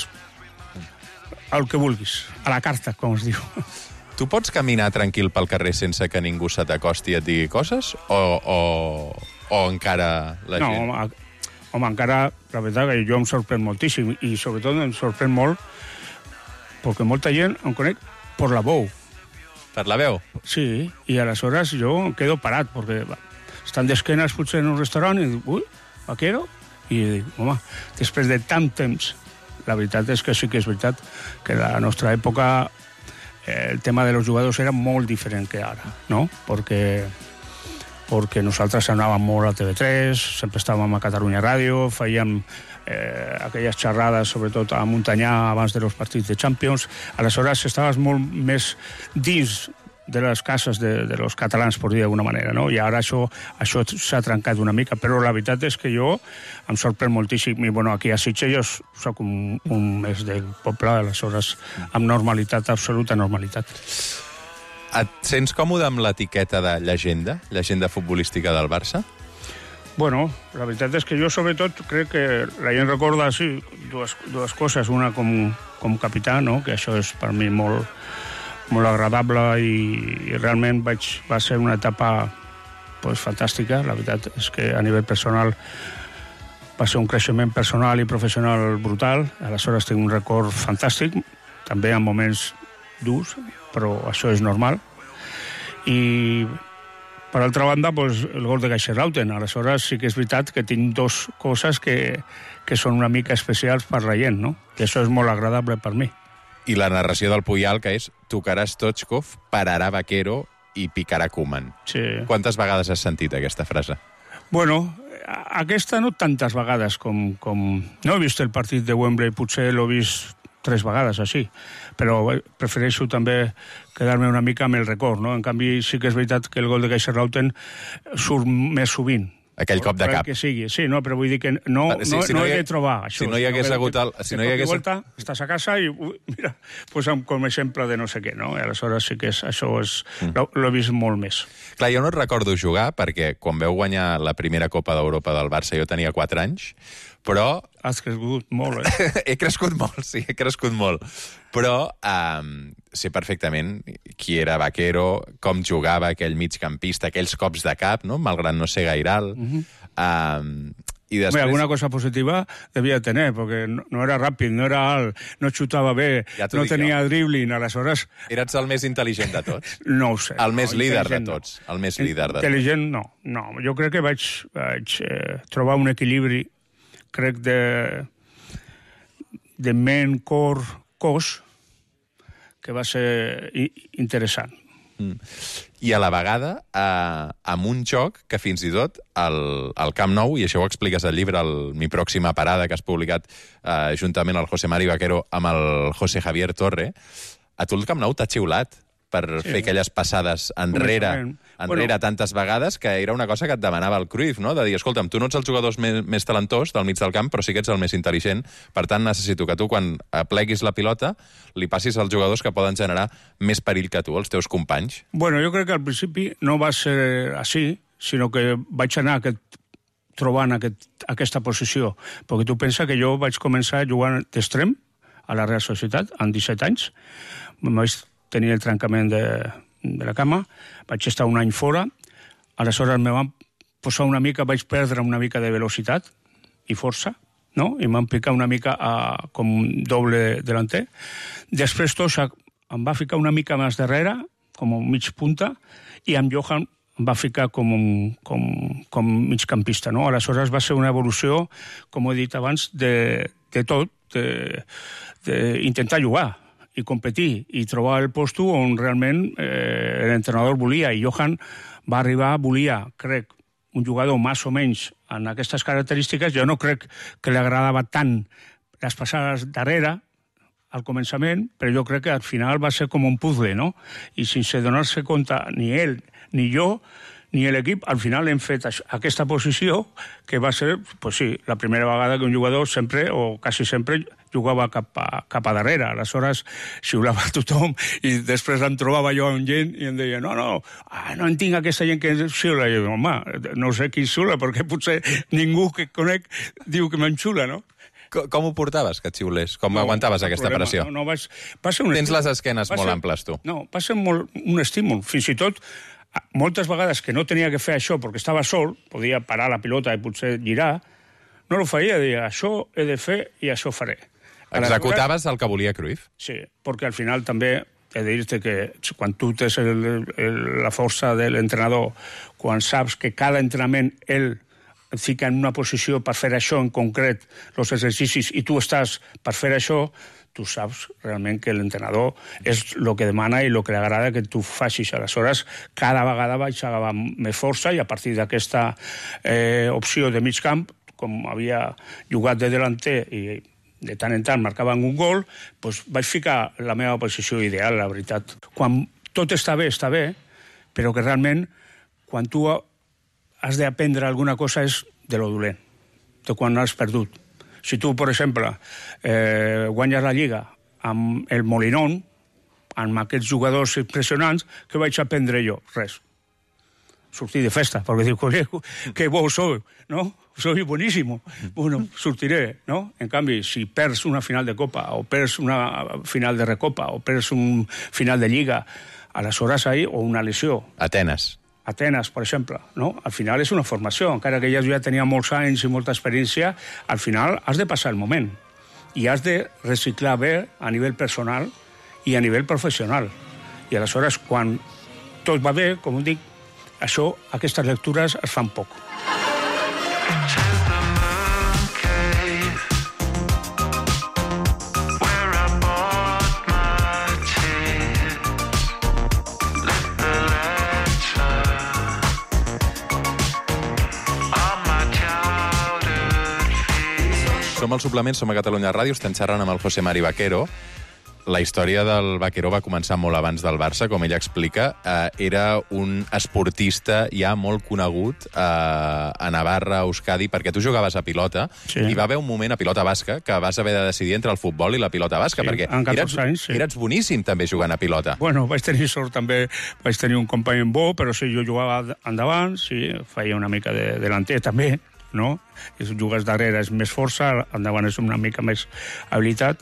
el que vulguis, a la carta, com es diu. Tu pots caminar tranquil pel carrer sense que ningú se t'acosti i et digui coses? O, o, o encara la no, gent... Home, home, encara, la veritat, que jo em sorprèn moltíssim, i sobretot em sorprèn molt perquè molta gent em conec per la veu. Per la veu? Sí, i aleshores jo em quedo parat, perquè va, estan d'esquenes potser en un restaurant i dic, ui, vaquero? I dic, home, després de tant temps, la veritat és que sí que és veritat que la nostra època eh, el tema de los jugadors era molt diferent que ara, no? Perquè, perquè nosaltres anàvem molt a T V tres, sempre estàvem a Catalunya Ràdio, fèiem eh, aquelles xerrades, sobretot a Montanyà, abans de los partits de Champions. Aleshores, estaves molt més dins de les cases de, de los catalans, per dir d'alguna manera, no? I ara això això s'ha trencat una mica, però la veritat és que jo em sorprèn moltíssim. I, bueno, aquí a Sitges jo soc un, un més del poble, aleshores, amb normalitat, absoluta normalitat. Et sents còmode amb l'etiqueta de llegenda, llegenda futbolística del Barça? Bueno, la veritat és que jo, sobretot, crec que la gent recorda, sí, dues, dues coses. Una com, com capità, no?, que això és per mi molt, molt agradable i, i realment vaig, va ser una etapa pues, fantàstica. La veritat és que a nivell personal va ser un creixement personal i professional brutal. Aleshores tinc un record fantàstic, també en moments durs, però això és normal. I per altra banda, pues, el gol de Kaiserslautern. Aleshores sí que és veritat que tinc dos coses que, que són una mica especials per la gent, no? I això és molt agradable per mi. I la narració del Puyal, que és tocarà Stoichkov, pararà Vaquero i picarà Koeman. Sí. Quantes vegades has sentit aquesta frase? Bueno, aquesta no tantes vegades com, com... No he vist el partit de Wembley, potser l'he vist tres vegades, així, però prefereixo també quedar-me una mica amb el record, no? En canvi, sí que és veritat que el gol de Kaiserslautern surt més sovint. Aquell cop de cap. Que sigui. Sí, no, però vull dir que no, sí, no, si no no he hi ha, de trobar això. Si no hi hagués hagut... El, si no hi hagués... Volta, estàs a casa i, mira, posa'm com a exemple de no sé què, no? I aleshores sí que és, això és, mm. l'he vist molt més. Clar, jo no recordo jugar perquè quan veu guanyar la primera Copa d'Europa del Barça jo tenia quatre anys, però... Has crescut molt, eh? He crescut molt, sí, he crescut molt. Però um, sé perfectament qui era Vaquero, com jugava aquell migcampista, aquells cops de cap, no? Malgrat no ser gaire alt. Mm-hmm. um, I després... Bé, alguna cosa positiva devia tenir, perquè no, no era ràpid, no era alt, no xutava bé, ja no tenia jo. dribbling, aleshores... Eres el més intel·ligent de tots? No ho sé. El més no, líder de tots? El més líder de intel·ligent, no. no. Jo crec que vaig, vaig eh, trobar un equilibri, crec, de, de ment, cor, cos, que va ser interessant. Mm. I a la vegada, eh, amb un joc que fins i tot al, al Camp Nou, i això ho expliques al llibre, el Mi pròxima parada, que has publicat eh, juntament al José Mari Vaquero amb el José Javier Torre, a tu el Camp Nou t'ha xiulat per sí. fer aquelles passades enrere, enrere bueno. tantes vegades, que era una cosa que et demanava el Cruyff, no? De dir, escolta'm, tu no ets el jugador més, més talentós del mig del camp, però sí que ets el més intel·ligent, per tant necessito que tu, quan pleguis la pilota, li passis als jugadors que poden generar més perill que tu, els teus companys. Bueno, jo crec que al principi no va ser així, sinó que vaig anar aquest, trobant aquest, aquesta posició, perquè tu pensa que jo vaig començar jugant d'extrem a la Real Societat, amb disset anys, vaig tenia el trencament de, de la cama, vaig estar un any fora, aleshores me van posar una mica, vaig perdre una mica de velocitat i força, no? I m'han picat una mica a, com un doble delanter. Després Tosak em va ficar una mica més darrere, com un mig punta, i amb Johan em va ficar com, un, com, com migcampista, no? Aleshores va ser una evolució, com he dit abans, de, de tot, d'intentar jugar i competir i trobar el posto on realment eh, l'entrenador volia. I Johan va arribar, volia, crec, un jugador més o menys en aquestes característiques. Jo no crec que li agradava tant les passades darrere, al començament, però jo crec que al final va ser com un puzzle, no? I sense donar-se compte ni ell ni jo, ni l'equip, al final hem fet aquesta posició que va ser, pues sí, la primera vegada que un jugador sempre, o quasi sempre, jugava cap a, cap a darrere. Aleshores, xiulava a tothom i després em trobava jo amb gent i em deia, no, no, ah, no en tinc aquesta gent que xiula. I jo, home, no sé qui xiula, perquè potser ningú que conec diu que m'enxula, no? Com, com ho portaves, que et xiulés? Com no, aguantaves no aquesta problema. pressió? No, no, vaig, va ser un Tens estímul. les esquenes Va molt ser, amples, tu. No, va ser molt, un estímul. Fins i tot, moltes vegades que no tenia que fer això perquè estava sol, podia parar la pilota i potser girar, no ho feia, deia, això he de fer i això faré. Executaves el que volia Cruyff? Sí, perquè al final també he de dir-te que quan tu tens el, el, la força de l'entrenador, quan saps que cada entrenament ell et fica en una posició per fer això en concret, els exercicis, i tu estàs per fer això, tu saps realment que l'entrenador és el que demana i el que li agrada que tu facis. Aleshores, cada vegada vaig agafar més força i a partir d'aquesta eh, opció de mig camp, com havia jugat de delanter i de tant en tant marcaven un gol, doncs vaig ficar la meva posició ideal, la veritat. Quan tot està bé, està bé, però que realment, quan tu has d'aprendre alguna cosa és de lo dolent, de quan has perdut. Si tu, per exemple, eh, guanyes la Lliga amb el Molinón, amb aquests jugadors impressionants, què vaig aprendre jo? Res. Sortir de festa, perquè diu, conejo, que bo soy, ¿no? Soy buenísimo. Bueno, sortiré, ¿no? En canvi, si perds una final de Copa, o perds una final de Recopa, o perds un final de Lliga, aleshores ahí, o una lesió. Atenes. Atenes, per exemple, no? Al final és una formació, encara que ella ja tenia molts anys i molta experiència, al final has de passar el moment i has de reciclar bé a nivell personal i a nivell professional. I aleshores, quan tot va bé, com dic, això, aquestes lectures es fan poc. Som al suplement, som a Catalunya Ràdio, estem xerrant amb el José Mari Vaquero. La història del Vaquero va començar molt abans del Barça, com ell explica. Eh, era un esportista ja molt conegut eh, a Navarra, a Euskadi, perquè tu jugaves a pilota, sí. I va haver un moment a pilota basca que vas haver de decidir entre el futbol i la pilota basca, sí, perquè eres, anys, sí. eres boníssim també jugant a pilota. Bueno, vaig tenir sort també, vaig tenir un company bo, però si jo jugava endavant, sí, feia una mica de delanter també, no? Si jugues darrere és més força, endavant és una mica més habilitat,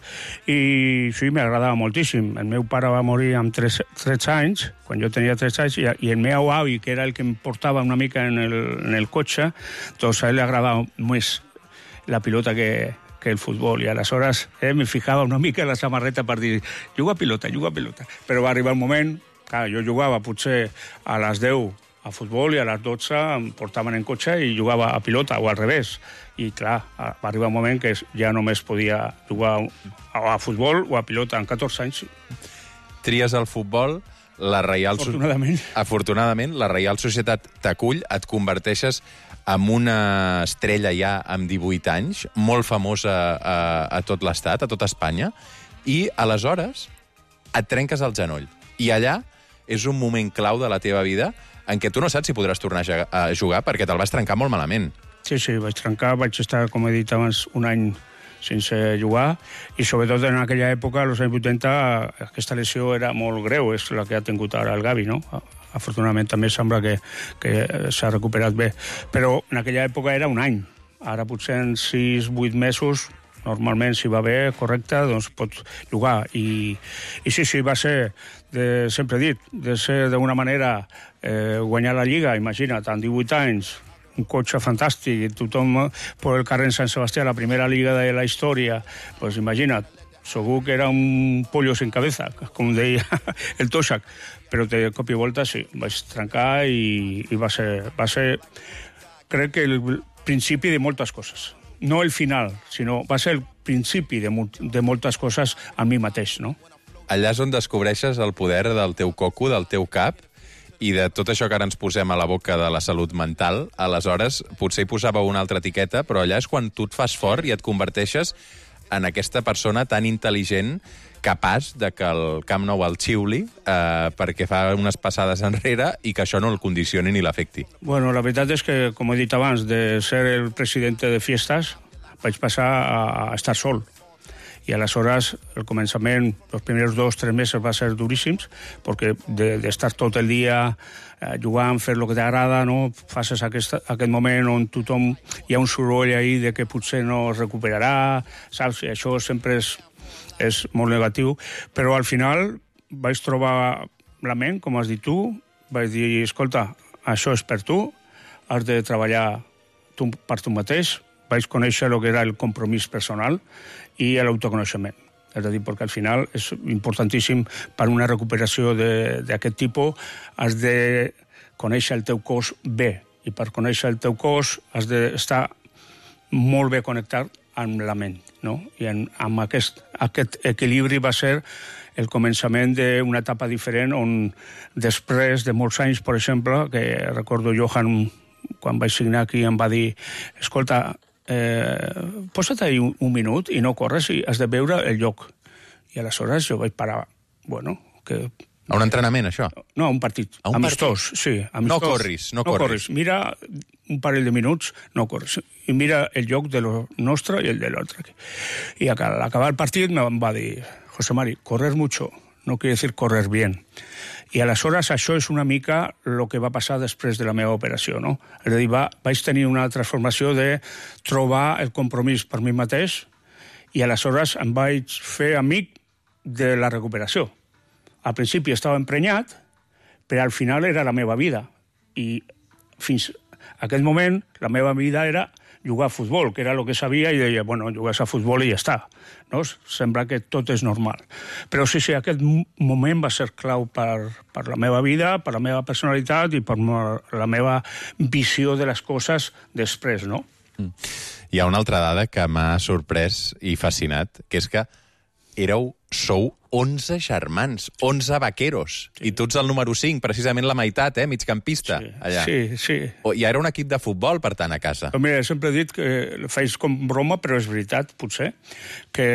i sí, m'agradava moltíssim. El meu pare va morir amb tretze anys, quan jo tenia tretze anys, i, i el meu avi, que era el que em portava una mica en el, en el cotxe, doncs a ell li agradava més la pilota que, que el futbol, i aleshores eh, me fijava una mica en la samarreta per dir, juga a pilota, juga a pilota. Però va arribar el moment, clar, jo jugava potser a les deu a futbol i a les dotze em portaven en cotxe i jugava a pilota, o al revés. I, clar, va arribar un moment que ja només podia jugar a futbol o a pilota. En catorze anys. Tries el futbol, la Reial... Afortunadament. Afortunadament, la Reial Societat t'acull, et converteixes en una estrella ja amb divuit anys, molt famosa a, a tot l'estat, a tot Espanya, i aleshores et trenques el genoll. I allà és un moment clau de la teva vida en què tu no saps si podràs tornar a jugar perquè te'l vas trencar molt malament. Sí, sí, vaig trencar, vaig estar, com he dit abans, un any sense jugar, i sobretot en aquella època, als anys vuitanta, aquesta lesió era molt greu, és la que ha tingut ara el Gavi, no? Afortunadament també sembla que, que s'ha recuperat bé. Però en aquella època era un any. Ara potser en sis, vuit mesos, normalment, si va bé, correcte, doncs pots jugar. I, i sí, sí, va ser, de, sempre he dit, de ser d'una manera eh, guanyar la Lliga, imagina't, amb divuit anys, un cotxe fantàstic, i tothom per el carrer Sant Sebastià, la primera liga de la història, pues imagina't, segur que era un pollo sin cabeza, com deia el Toshak, però de cop i volta sí, vaig trencar i, i va ser, va ser, crec que el principi de moltes coses. No el final, sinó va ser el principi de, de moltes coses a mi mateix, no? Allà és on descobreixes el poder del teu coco, del teu cap, i de tot això que ara ens posem a la boca de la salut mental. Aleshores, potser hi posava una altra etiqueta, però allà és quan tu et fas fort i et converteixes en aquesta persona tan intel·ligent, capaç de que el Camp Nou el xiuli eh, perquè fa unes passades enrere i que això no el condicioni ni l'afecti. Bueno, la veritat és que, com he dit abans, de ser el presidente de fiestas, vaig passar a estar sol. I aleshores, el començament, els primers dos, tres mesos va ser duríssims, perquè d'estar de, tot el dia eh, jugant, fer el que t'agrada, no? Passes aquest, aquest moment on tothom hi ha un soroll ahí de que potser no es recuperarà, saps? I això sempre és, és molt negatiu, però al final vaig trobar la ment, com has dit tu, vaig dir, escolta, això és per tu, has de treballar tu, per tu mateix, vaig conèixer el que era el compromís personal i l'autoconeixement. És a dir, perquè al final és importantíssim per una recuperació d'aquest tipus, has de conèixer el teu cos bé, i per conèixer el teu cos has d'estar molt bé connectat amb la ment, no? I en, amb aquest, aquest equilibri va ser el començament d'una etapa diferent on després de molts anys, per exemple, que recordo Johan, quan vaig signar aquí, em va dir, escolta, eh, posa't ahí un, un minut i no corres i has de veure el lloc. I aleshores jo vaig parar, bueno, que... A un entrenament, això? No, a un partit. A un amistós, partit? Sí. Amistós. No corris, no, no corris. corris. Mira un parell de minuts, no corris. I mira el lloc de lo nostre i el de l'altre. I al acabar el partit em va dir, José Mari, correr mucho no quiere decir correr bien. I aleshores això és una mica el que va passar després de la meva operació, no? És a dir, va, vaig tenir una transformació de trobar el compromís per mi mateix i aleshores em vaig fer amic de la recuperació. Al principi estava emprenyat, però al final era la meva vida. I fins a aquell moment la meva vida era jugar a futbol, que era el que sabia, i deia, bueno, jugues a futbol i ja està. No? Sembla que tot és normal. Però sí, sí, aquest moment va ser clau per, per la meva vida, per la meva personalitat i per la meva visió de les coses després, no? Mm. Hi ha una altra dada que m'ha sorprès i fascinat, que és que éreu, sou onze germans, onze vaqueros, sí. I tu ets el número cinc, precisament la meitat, eh, migcampista, sí, allà. Sí, sí. I era un equip de futbol, per tant, a casa. Però mira, sempre he dit que faig com broma, però és veritat, potser, que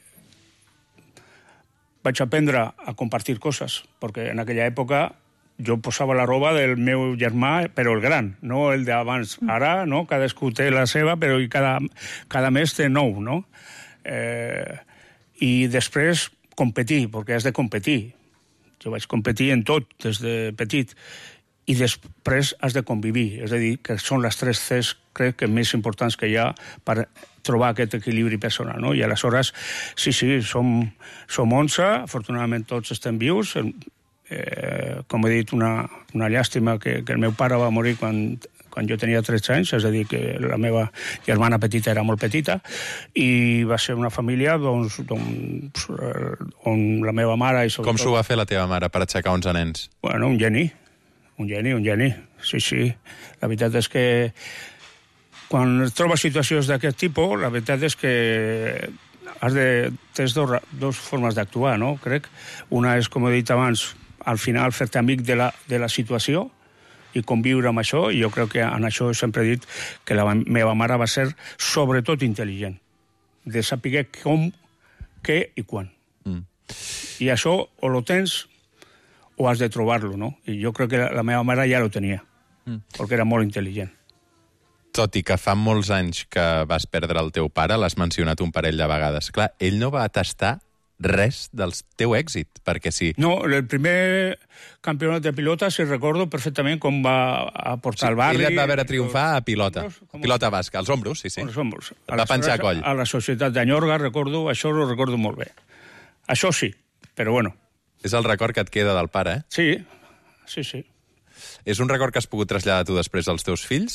vaig aprendre a compartir coses, perquè en aquella època jo posava la roba del meu germà, però el gran, no el d'abans. Ara, no?, cadascú té la seva, però cada, cada mes té nou, no? Eh... I després competir, perquè has de competir. Jo vaig competir en tot, des de petit. I després has de convivir. És a dir, que són les tres Cs, crec que més importants que hi ha per trobar aquest equilibri personal, no? I aleshores, sí, sí, som, som onze, afortunadament tots estem vius. Eh, com he dit, una, una llàstima que, que el meu pare va morir quan... quan jo tenia tretze anys, és a dir, que la meva germana petita era molt petita, i va ser una família doncs, doncs, on la meva mare... I Com s'ho va fer la teva mare per aixecar onze nens? Bueno, un geni, un geni, un geni, sí, sí. La veritat és que quan trobes situacions d'aquest tipus, la veritat és que has de, tens dos, dos formes d'actuar, no? Crec. Una és, com he dit abans, al final fer-te amic de la, de la situació, i conviure amb això, i jo crec que en això sempre he dit que la meva mare va ser sobretot intel·ligent, de saber com, què i quan. Mm. I això o lo tens o has de trobar-lo, no? I jo crec que la meva mare ja lo tenia, mm. perquè era molt intel·ligent. Tot i que fa molts anys que vas perdre el teu pare, l'has mencionat un parell de vegades. Clar, ell no va tastar res del teu èxit, perquè sí. No, el primer campionat de pilota, si recordo perfectament com va aportar sí, al barri. Ell et va veure triomfar a pilota, a pilota basca, als ombros, sí, sí. Els ombros. Et va penjar a coll. A la societat d'Anyorga, recordo, això ho recordo molt bé. Això sí, però bueno. És el record que et queda del pare, eh? Sí, sí, sí. És un record que has pogut traslladar tu després als teus fills?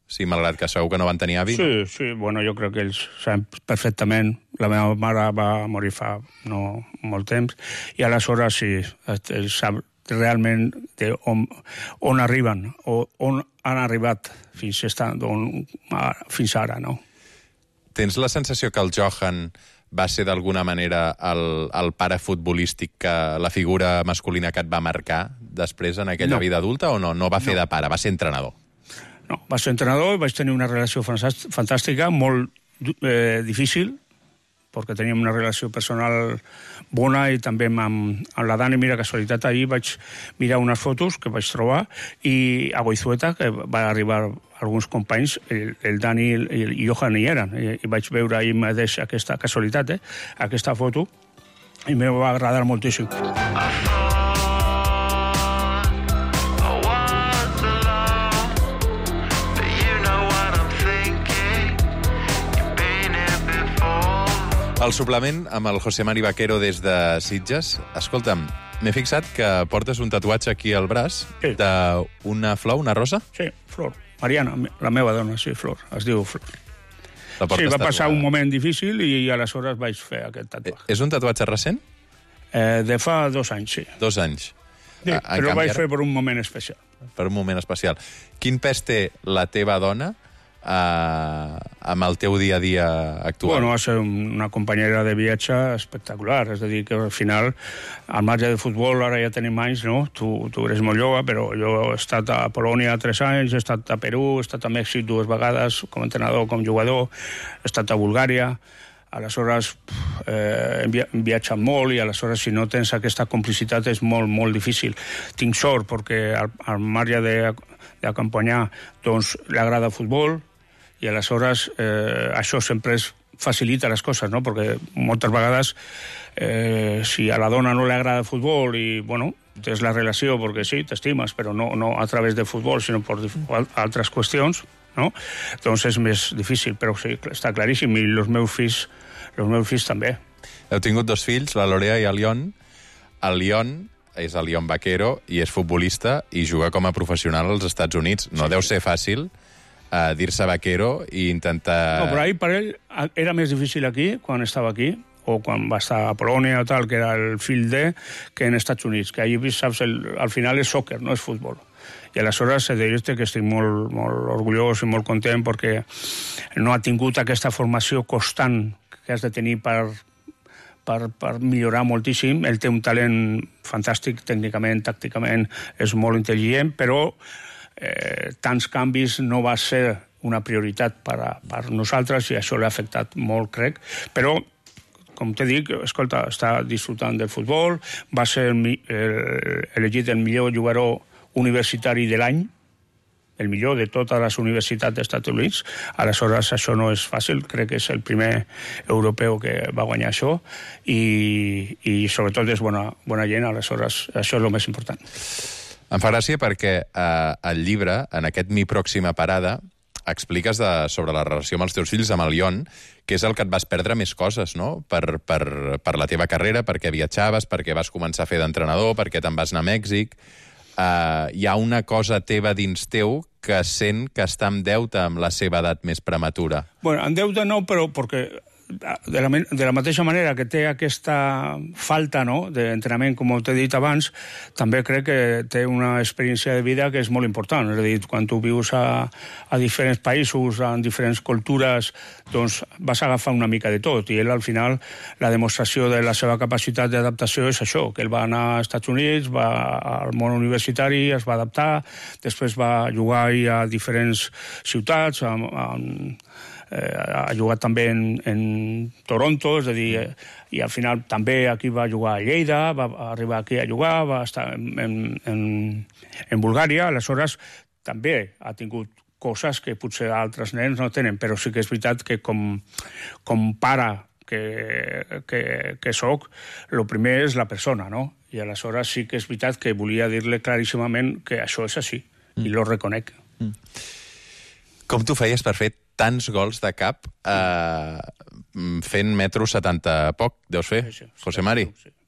Sí, malgrat que segur que no van tenir avi. Sí, sí, bueno, jo crec que ells saben perfectament. La meva mare va morir fa no molt temps, i aleshores sí, ells saben realment de on, on arriben, o on han arribat fins, estan, on, fins ara, no? Tens la sensació que el Johan va ser d'alguna manera el, el pare futbolístic, que la figura masculina que et va marcar després en aquella no. vida adulta, o no? No va fer no. de pare, va ser entrenador. No, va ser entrenador i vaig tenir una relació fantàstica, molt eh, difícil, perquè teníem una relació personal bona, i també amb, amb la Dani, mira, casualitat, ahir vaig mirar unes fotos que vaig trobar, i a Goizueta, que va arribar alguns companys, el, el Dani i el Johan hi eren, i, i vaig veure ahir mateix aquesta casualitat, eh, aquesta foto, i me va agradar moltíssim. El suplement amb el José Mari Vaquero des de Sitges. Escolta'm, m'he fixat que portes un tatuatge aquí al braç sí. d'una flor, una rosa? Sí, Flor. Mariana, la meva dona, sí, Flor. Es diu Flor. Sí, va passar tatuada. un moment difícil i aleshores vaig fer aquest tatuatge. És un tatuatge recent? Eh, de fa dos anys, sí. Dos anys. Sí, en però canvi, vaig fer per un moment especial. Per un moment especial. Quin pes té la teva dona Uh, amb el teu dia a dia actual? Bueno, va ser una companyera de viatge espectacular, és a dir, que al final, al marge de futbol, ara ja tenim anys, no? Tu, tu eres molt jove, però jo he estat a Polònia tres anys, he estat a Perú, he estat a Mèxic dues vegades, com a entrenador, com jugador, he estat a Bulgària, aleshores eh, hem viatjat molt, i aleshores si no tens aquesta complicitat és molt, molt difícil. Tinc sort perquè al, al marge d'acompanyar, doncs, li agrada el futbol, i aleshores eh, això sempre es facilita les coses, no? Perquè moltes vegades eh, si a la dona no li agrada el futbol i, bueno, tens la relació perquè sí, t'estimes, però no, no a través del futbol, sinó per altres qüestions, no? Doncs és més difícil, però sí, està claríssim, i els meus fills, els meus fills també. Heu tingut dos fills, la Lorea i el Lion. El Lion és el Lion Vaquero i és futbolista i juga com a professional als Estats Units. No sí, deu ser fàcil a dir-se Vaquero i intentar... No, però ahir per ell era més difícil aquí, quan estava aquí, o quan va estar a Polònia o tal, que era el fill de, que en Estats Units, que ahir, saps, el, al final és soccer, no és futbol. I aleshores he de dir-te que estic molt, molt orgullós i molt content perquè no ha tingut aquesta formació constant que has de tenir per, per, per millorar moltíssim. Ell té un talent fantàstic, tècnicament, tàcticament, és molt intel·ligent, però Eh, tants canvis no va ser una prioritat per, a, per nosaltres, i això l'ha afectat molt, crec. Però, com t'he dit, escolta, està disfrutant del futbol, va ser el, el, elegit el millor jugador universitari de l'any, el millor de totes les universitats dels Estats Units. Aleshores, això no és fàcil, crec que és el primer europeu que va guanyar això, i, i sobretot és bona, bona gent, aleshores això és el més important. Em fa gràcia perquè eh, al llibre, en aquest Mi pròxima parada, expliques de, sobre la relació amb els teus fills, amb el Lion, que és el que et vas perdre més coses, no? Per, per, per la teva carrera, perquè viatjaves, perquè vas començar a fer d'entrenador, perquè te'n vas anar a Mèxic. Eh, hi ha una cosa teva dins teu que sent que està en deute amb la seva edat més prematura. Bueno, en deute no, però perquè de la, de la mateixa manera que té aquesta falta, no?, d'entrenament, com t'he dit abans, també crec que té una experiència de vida que és molt important. És a dir, quan tu vius a, a diferents països, en diferents cultures, doncs vas agafar una mica de tot. I ell, al final, la demostració de la seva capacitat d'adaptació és això, que ell va anar als Estats Units, va al món universitari, es va adaptar, després va jugar a diferents ciutats, amb, amb Eh, ha jugat també en, en Toronto, és a dir, eh, i al final també aquí va jugar a Lleida, va arribar aquí a jugar, va estar en, en, en Bulgària, aleshores també ha tingut coses que potser altres nens no tenen, però sí que és veritat que com, com pare que, que, que soc, el primer és la persona, no? I aleshores sí que és veritat que volia dir-li claríssimament que això és així, mm. i lo reconec. Mm. Com tu feies per fer tants gols de cap eh, fent metro setanta poc, deus fer, José Mari? Eh?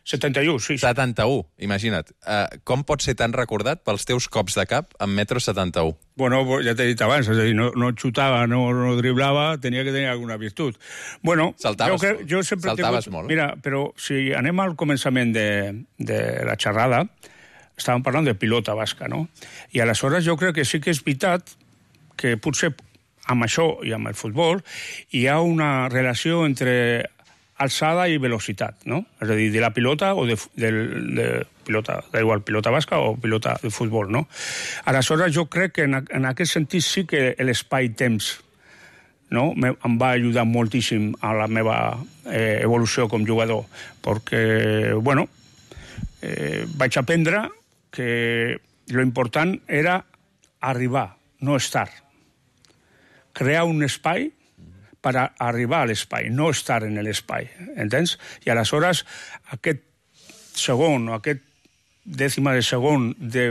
setanta-u, sí. setanta-u, imagina't. Uh, com pots ser tan recordat pels teus cops de cap amb metro setanta-u? Bueno, ja t'he dit abans, és a dir, no, no xutava, no, no driblava, tenia que tenir alguna virtut. Bueno, saltaves, jo, crec, jo sempre saltaves tingut, molt. Mira, però si anem al començament de, de la xerrada, estàvem parlant de pilota basca, no? I aleshores jo crec que sí que és veritat que potser amb això i amb el futbol hi ha una relació entre alçada i velocitat, no? És a dir, de la pilota o de, de, de pilota, da igual, pilota basca o pilota de futbol, no? Aleshores, jo crec que en, en aquest sentit sí que l'espai-temps, no? Me, em va ajudar moltíssim a la meva eh, evolució com jugador, perquè, bueno, eh, vaig aprendre que lo important era arribar, no estar. Crear un espai per a arribar a l'espai, no estar en l'espai, entens? I aleshores aquest segon o aquest dècima de segon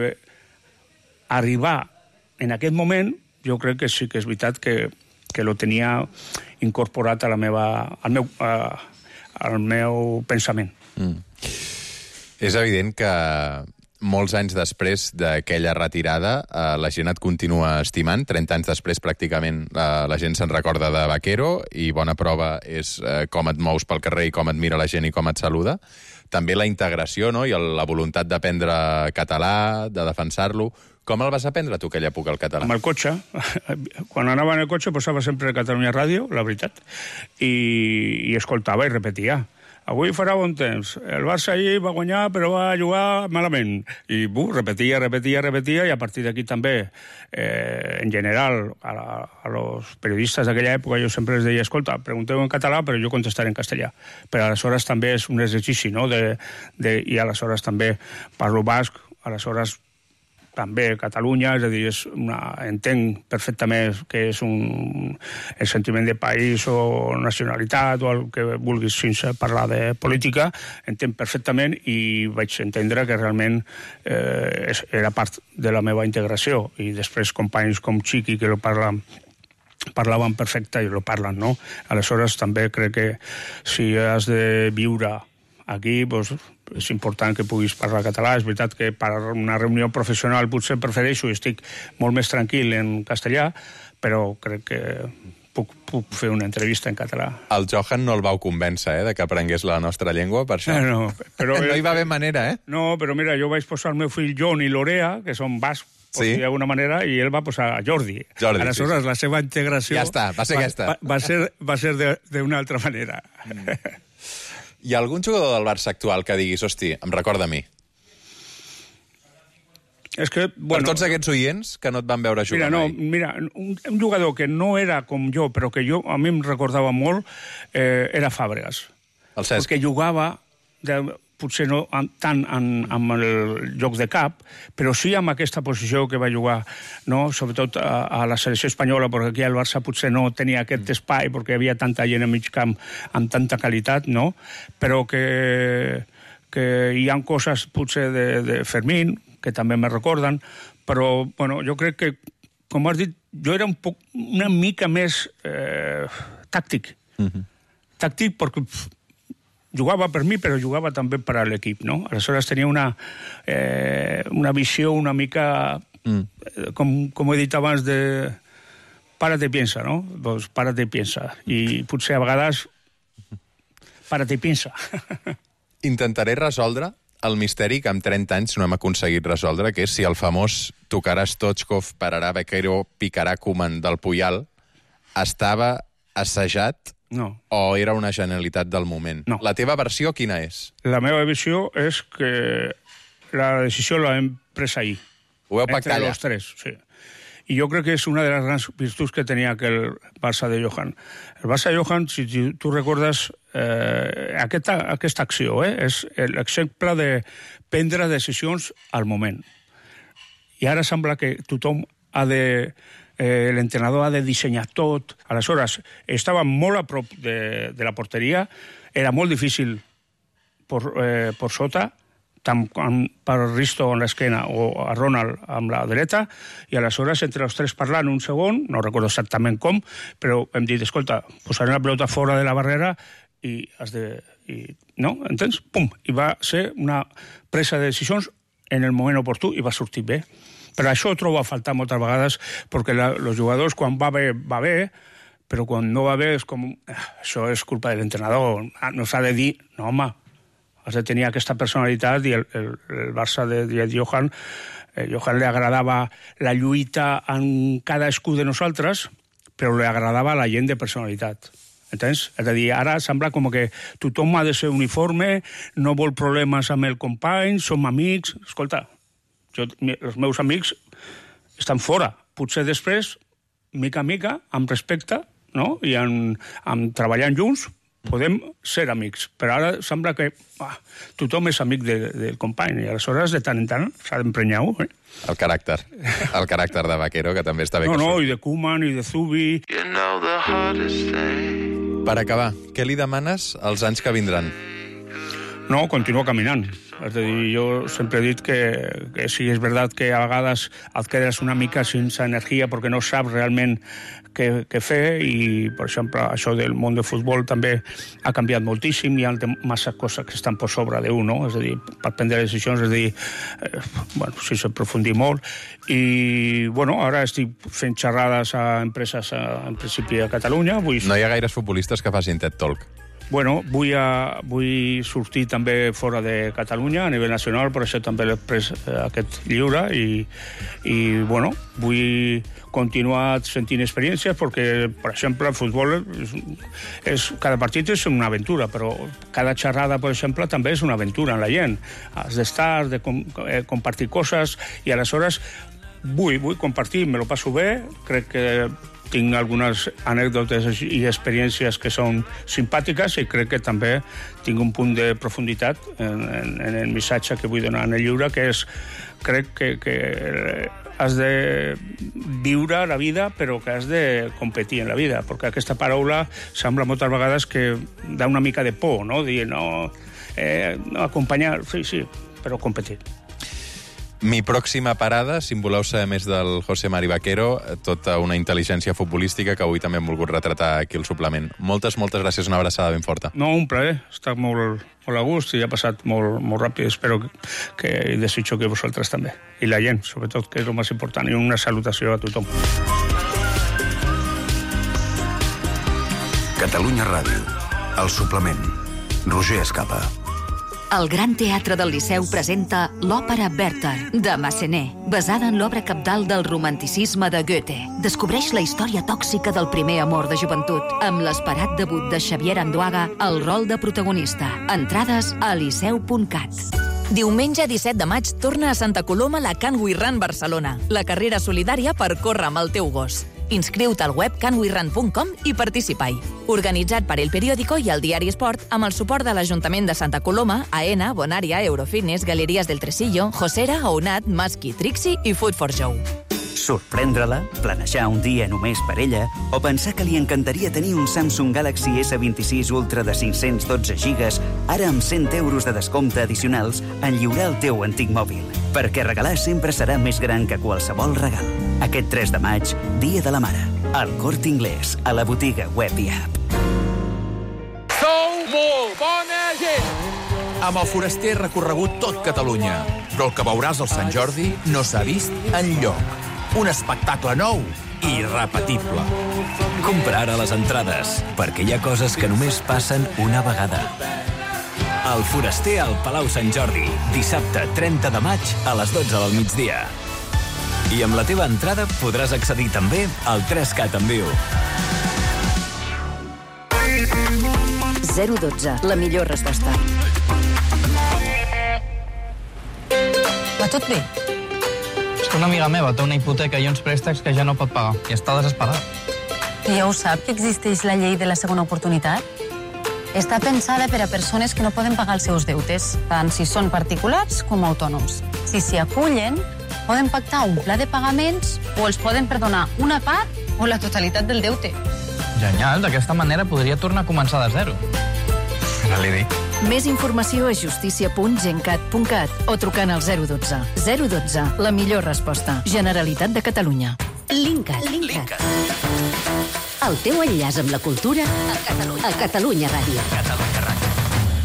d'arribar en aquest moment, jo crec que sí que és veritat que, que lo tenia incorporat a la meva, al, meu, a, al meu pensament. Mm. És evident que molts anys després d'aquella retirada, eh, la gent et continua estimant. trenta anys després, pràcticament, eh, la gent se'n recorda de Vaquero, i bona prova és eh, com et mous pel carrer i com et mira la gent i com et saluda. També la integració, no?, i el, la voluntat d'aprendre català, de defensar-lo. Com el vas aprendre, tu, aquella època, el català? Amb el cotxe. Quan anava en el cotxe posava sempre Catalunya Ràdio, la veritat, i, i escoltava i repetia. Avui farà bon temps. El Barça ahir va guanyar, però va jugar malament. I bu, repetia, repetia, repetia, i a partir d'aquí també, eh, en general, a, la, a los periodistes d'aquella època jo sempre els deia, escolta, pregunteu en català, però jo contestaré en castellà. Però aleshores també és un exercici, no?, de, de, i aleshores també parlo basc, aleshores també Catalunya, és a dir, és una, entenc perfectament que és un, el sentiment de país o nacionalitat o el que vulguis sense parlar de política, entenc perfectament i vaig entendre que realment eh, era part de la meva integració, i després companys com Chiqui que lo parlen parlaven perfecte i lo parlen, no? Aleshores també crec que si has de viure aquí, doncs, és important que puguis parlar català. És veritat que per una reunió professional potser prefereixo i estic molt més tranquil en castellà, però crec que puc, puc fer una entrevista en català. El Johan no el vau convèncer, eh, de que aprengués la nostra llengua, per això? No, però, no hi va haver manera, eh? No, però mira, jo vaig posar el meu fill John i Lorea, que són bascs, sí, d'alguna manera, i ell va posar Jordi. Jordi, aleshores, sí, sí. La seva integració... Ja està, va ser va, aquesta. Va, va ser, va ser d'una altra manera. Mm. Hi ha algun jugador del Barça actual que diguis, hosti, em recorda a mi? És que, bueno, per tots aquests oients que no et van veure jugar mira, no, mai. Mira, un, un jugador que no era com jo, però que jo, a mi em recordava molt, eh, era Fàbregas. El Cesc. Perquè jugava, de, potser no tant en, en el joc de cap, però sí amb aquesta posició que va jugar, no? Sobretot a, a la selecció espanyola, perquè aquí el Barça potser no tenia aquest mm. espai, perquè hi havia tanta gent a mig camp amb tanta qualitat, no? Però que, que hi ha coses potser de, de Fermín, que també me recorden, però bueno, jo crec que, com has dit, jo era un poc, una mica més eh, tàctic. Mm-hmm. Tàctic perquè pff, jugava per mi, però jugava també per a l'equip, no? Aleshores tenia una, eh, una visió una mica, mm. eh, com, com he dit abans, de párate i piensa, no? Doncs párate i piensa. I potser a vegades párate i piensa. Intentaré resoldre el misteri que amb trenta anys no hem aconseguit resoldre, que és si el famós tocarà Stoichkov, pararà Vaquero, picarà Koeman del Puyal estava assajat, no, o era una genialitat del moment? No. La teva versió quina és? La meva versió és que la decisió l'hem pres ahir. Ho veu pactar allà? Entre els tres, sí. I jo crec que és una de les grans virtuts que tenia aquell Barça de Johan. El Barça de Johan, si tu recordes, eh, aquesta, aquesta acció eh, és l'exemple de prendre decisions al moment. I ara sembla que tothom ha de... Eh, l'entrenador ha de dissenyar tot. Aleshores, estava molt a prop de, de la porteria, era molt difícil per, eh, per sota, tant per Risto en l'esquena o a Ronald amb la dreta, i aleshores entre els tres parlant un segon, no recordo exactament com, però hem dit, escolta, posarem la pelota fora de la barrera i has de I, no? Entens? Pum! I va ser una presa de decisions en el moment oportú i va sortir bé. Però això ho trobo a faltar moltes vegades, perquè els jugadors, quan va bé, va bé, però quan no va bé és com... Això és culpa de l'entrenador. No s'ha de dir, no, home, has de tenir aquesta personalitat, i el, el, el Barça de, de Johan, eh, Johan li agradava la lluita en cadascú de nosaltres, però li agradava la gent de personalitat. Entens? És a dir, ara sembla com que tothom ha de ser uniforme, no vol problemes amb el company, som amics... Escolta, jo, els meus amics estan fora. Potser després, mica a mica, amb respecte, no? I en, en treballant junts, podem ser amics. Però ara sembla que ah, tothom és amic de, del company, i aleshores, de tant en tant, s'ha d'emprenyar-ho, eh? El caràcter. El caràcter de Vaquero, que també està bé. No, que no, surt. i de Koeman, i de Zubi... You know the hardest thing. Per acabar, què li demanes als anys que vindran? No, continuo caminant. És a dir, jo sempre he dit que, que sí, és veritat que a vegades et quedes una mica sense energia perquè no saps realment què, què fer, i, per exemple, això del món del futbol també ha canviat moltíssim, hi ha massa coses que estan per sobre d'un, no? És a dir, per prendre decisions, és a dir, eh, bueno, sí, s'aprofundir molt, i, bueno, ara estic fent xerrades a empreses, a, en principi, a Catalunya. Vull... No hi ha gaires futbolistes que facin TED Talk. Bueno, vull, a, vull sortir també fora de Catalunya, a nivell nacional, per això també l'he pres eh, aquest llibre, i, i bueno, vull continuar sentint experiències, perquè, per exemple, el futbol és, és, cada partit és una aventura, però cada xerrada, per exemple, també és una aventura en la gent. Has d'estar, de com, eh, compartir coses, i aleshores vull, vull compartir, me lo passo bé, crec que tinc algunes anècdotes i experiències que són simpàtiques, i crec que també tinc un punt de profunditat en, en, en el missatge que vull donar en el llibre, que és, crec que, que has de viure la vida, però que has de competir en la vida, perquè aquesta paraula sembla moltes vegades que dà una mica de por, no? Dir, no, eh, no acompanyar, sí, sí, però competir. Mi pròxima parada, si en voleu saber més del José Mari Vaquero, tota una intel·ligència futbolística que avui també hem volgut retratar aquí al suplement. Moltes, moltes gràcies, una abraçada ben forta. No, un plaer, està molt, molt a gust i ha passat molt, molt ràpid. Espero que, i desitjo que vosaltres també. I la gent, sobretot, que és el més important. I una salutació a tothom. Catalunya Ràdio, el suplement. Roger Escapa. El Gran Teatre del Liceu presenta l'òpera Werther, de Massenet, basada en l'obra cabdal del romanticisme de Goethe. Descobreix la història tòxica del primer amor de joventut, amb l'esperat debut de Xavier Anduaga al rol de protagonista. Entrades a liceu punt cat. Diumenge disset de maig torna a Santa Coloma la Can We Run Barcelona, la carrera solidària per córrer amb el teu gos. Inscriu-te al web can we run punt com i participa-hi. Organitzat per El Periódico i el Diari Esport, amb el suport de l'Ajuntament de Santa Coloma, AENA, Bonària, Eurofitness, Galeries del Tresillo, Josera, Ounat, Maski, Trixie i Food for Joe. Sorprendre-la, planejar un dia només per ella, o pensar que li encantaria tenir un Samsung Galaxy essa vint-i-sis Ultra de cinc-cents dotze gigas, ara amb cent euros de descompte addicionals, en lliurar el teu antic mòbil. Perquè regalar sempre serà més gran que qualsevol regal. Aquest tres de maig, Dia de la Mare. Al Corte Inglés, a la botiga web i app. Sou molt bona gent! Amb el Foraster he recorregut tot Catalunya, però el que veuràs al Sant Jordi no s'ha vist enlloc. Un espectacle nou i irrepetible. Compra ara les entrades, perquè hi ha coses que només passen una vegada. El Foraster al Palau Sant Jordi, dissabte trenta de maig a les dotze del migdia. I amb la teva entrada podràs accedir també al tres cat en viu. zero dotze, la millor resposta. Va tot bé? És que una amiga meva té una hipoteca i uns préstecs que ja no pot pagar i està desesperada. I ja ho sap que existeix la llei de la segona oportunitat? Està pensada per a persones que no poden pagar els seus deutes, tant si són particulars com autònoms. Si s'hi acullen, poden pactar un pla de pagaments o els poden perdonar una part o la totalitat del deute. Genial, d'aquesta manera podria tornar a començar de zero. Ja l'he dit. Més informació a justícia punt gencat punt cat o trucant al zero dotze. zero dotze, la millor resposta. Generalitat de Catalunya. Linkat. Linkat. El teu enllaç amb la cultura a Catalunya, a Catalunya Ràdio. Catalunya Ràdio.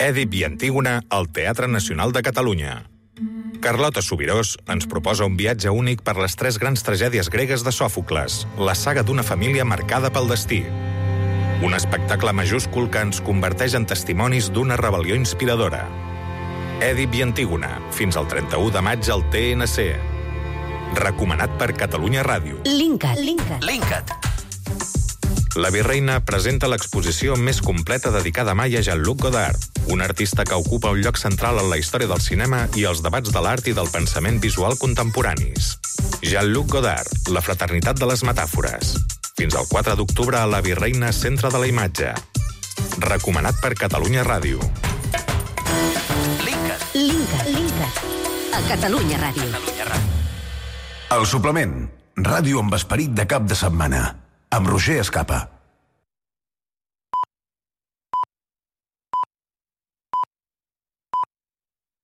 Èdip i Antígona al Teatre Nacional de Catalunya. Carlota Subirós ens proposa un viatge únic per les tres grans tragèdies gregues de Sòfocles, la saga d'una família marcada pel destí. Un espectacle majúscul que ens converteix en testimonis d'una rebel·lió inspiradora. Èdip i Antígona, fins al trenta-u de maig al T N C. Recomanat per Catalunya Ràdio. Linkat. Linkat. Linkat. La Virreina presenta l'exposició més completa dedicada mai a Jean-Luc Godard, un artista que ocupa un lloc central en la història del cinema i els debats de l'art i del pensament visual contemporanis. Jean-Luc Godard, la fraternitat de les metàfores. Fins al quatre d'octubre a la Virreina, Centre de la Imatge. Recomanat per Catalunya Ràdio. Linkat. Linkat. Linkat. A Catalunya Ràdio. El suplement. Ràdio amb esperit de cap de setmana. Amb Roger Escapa.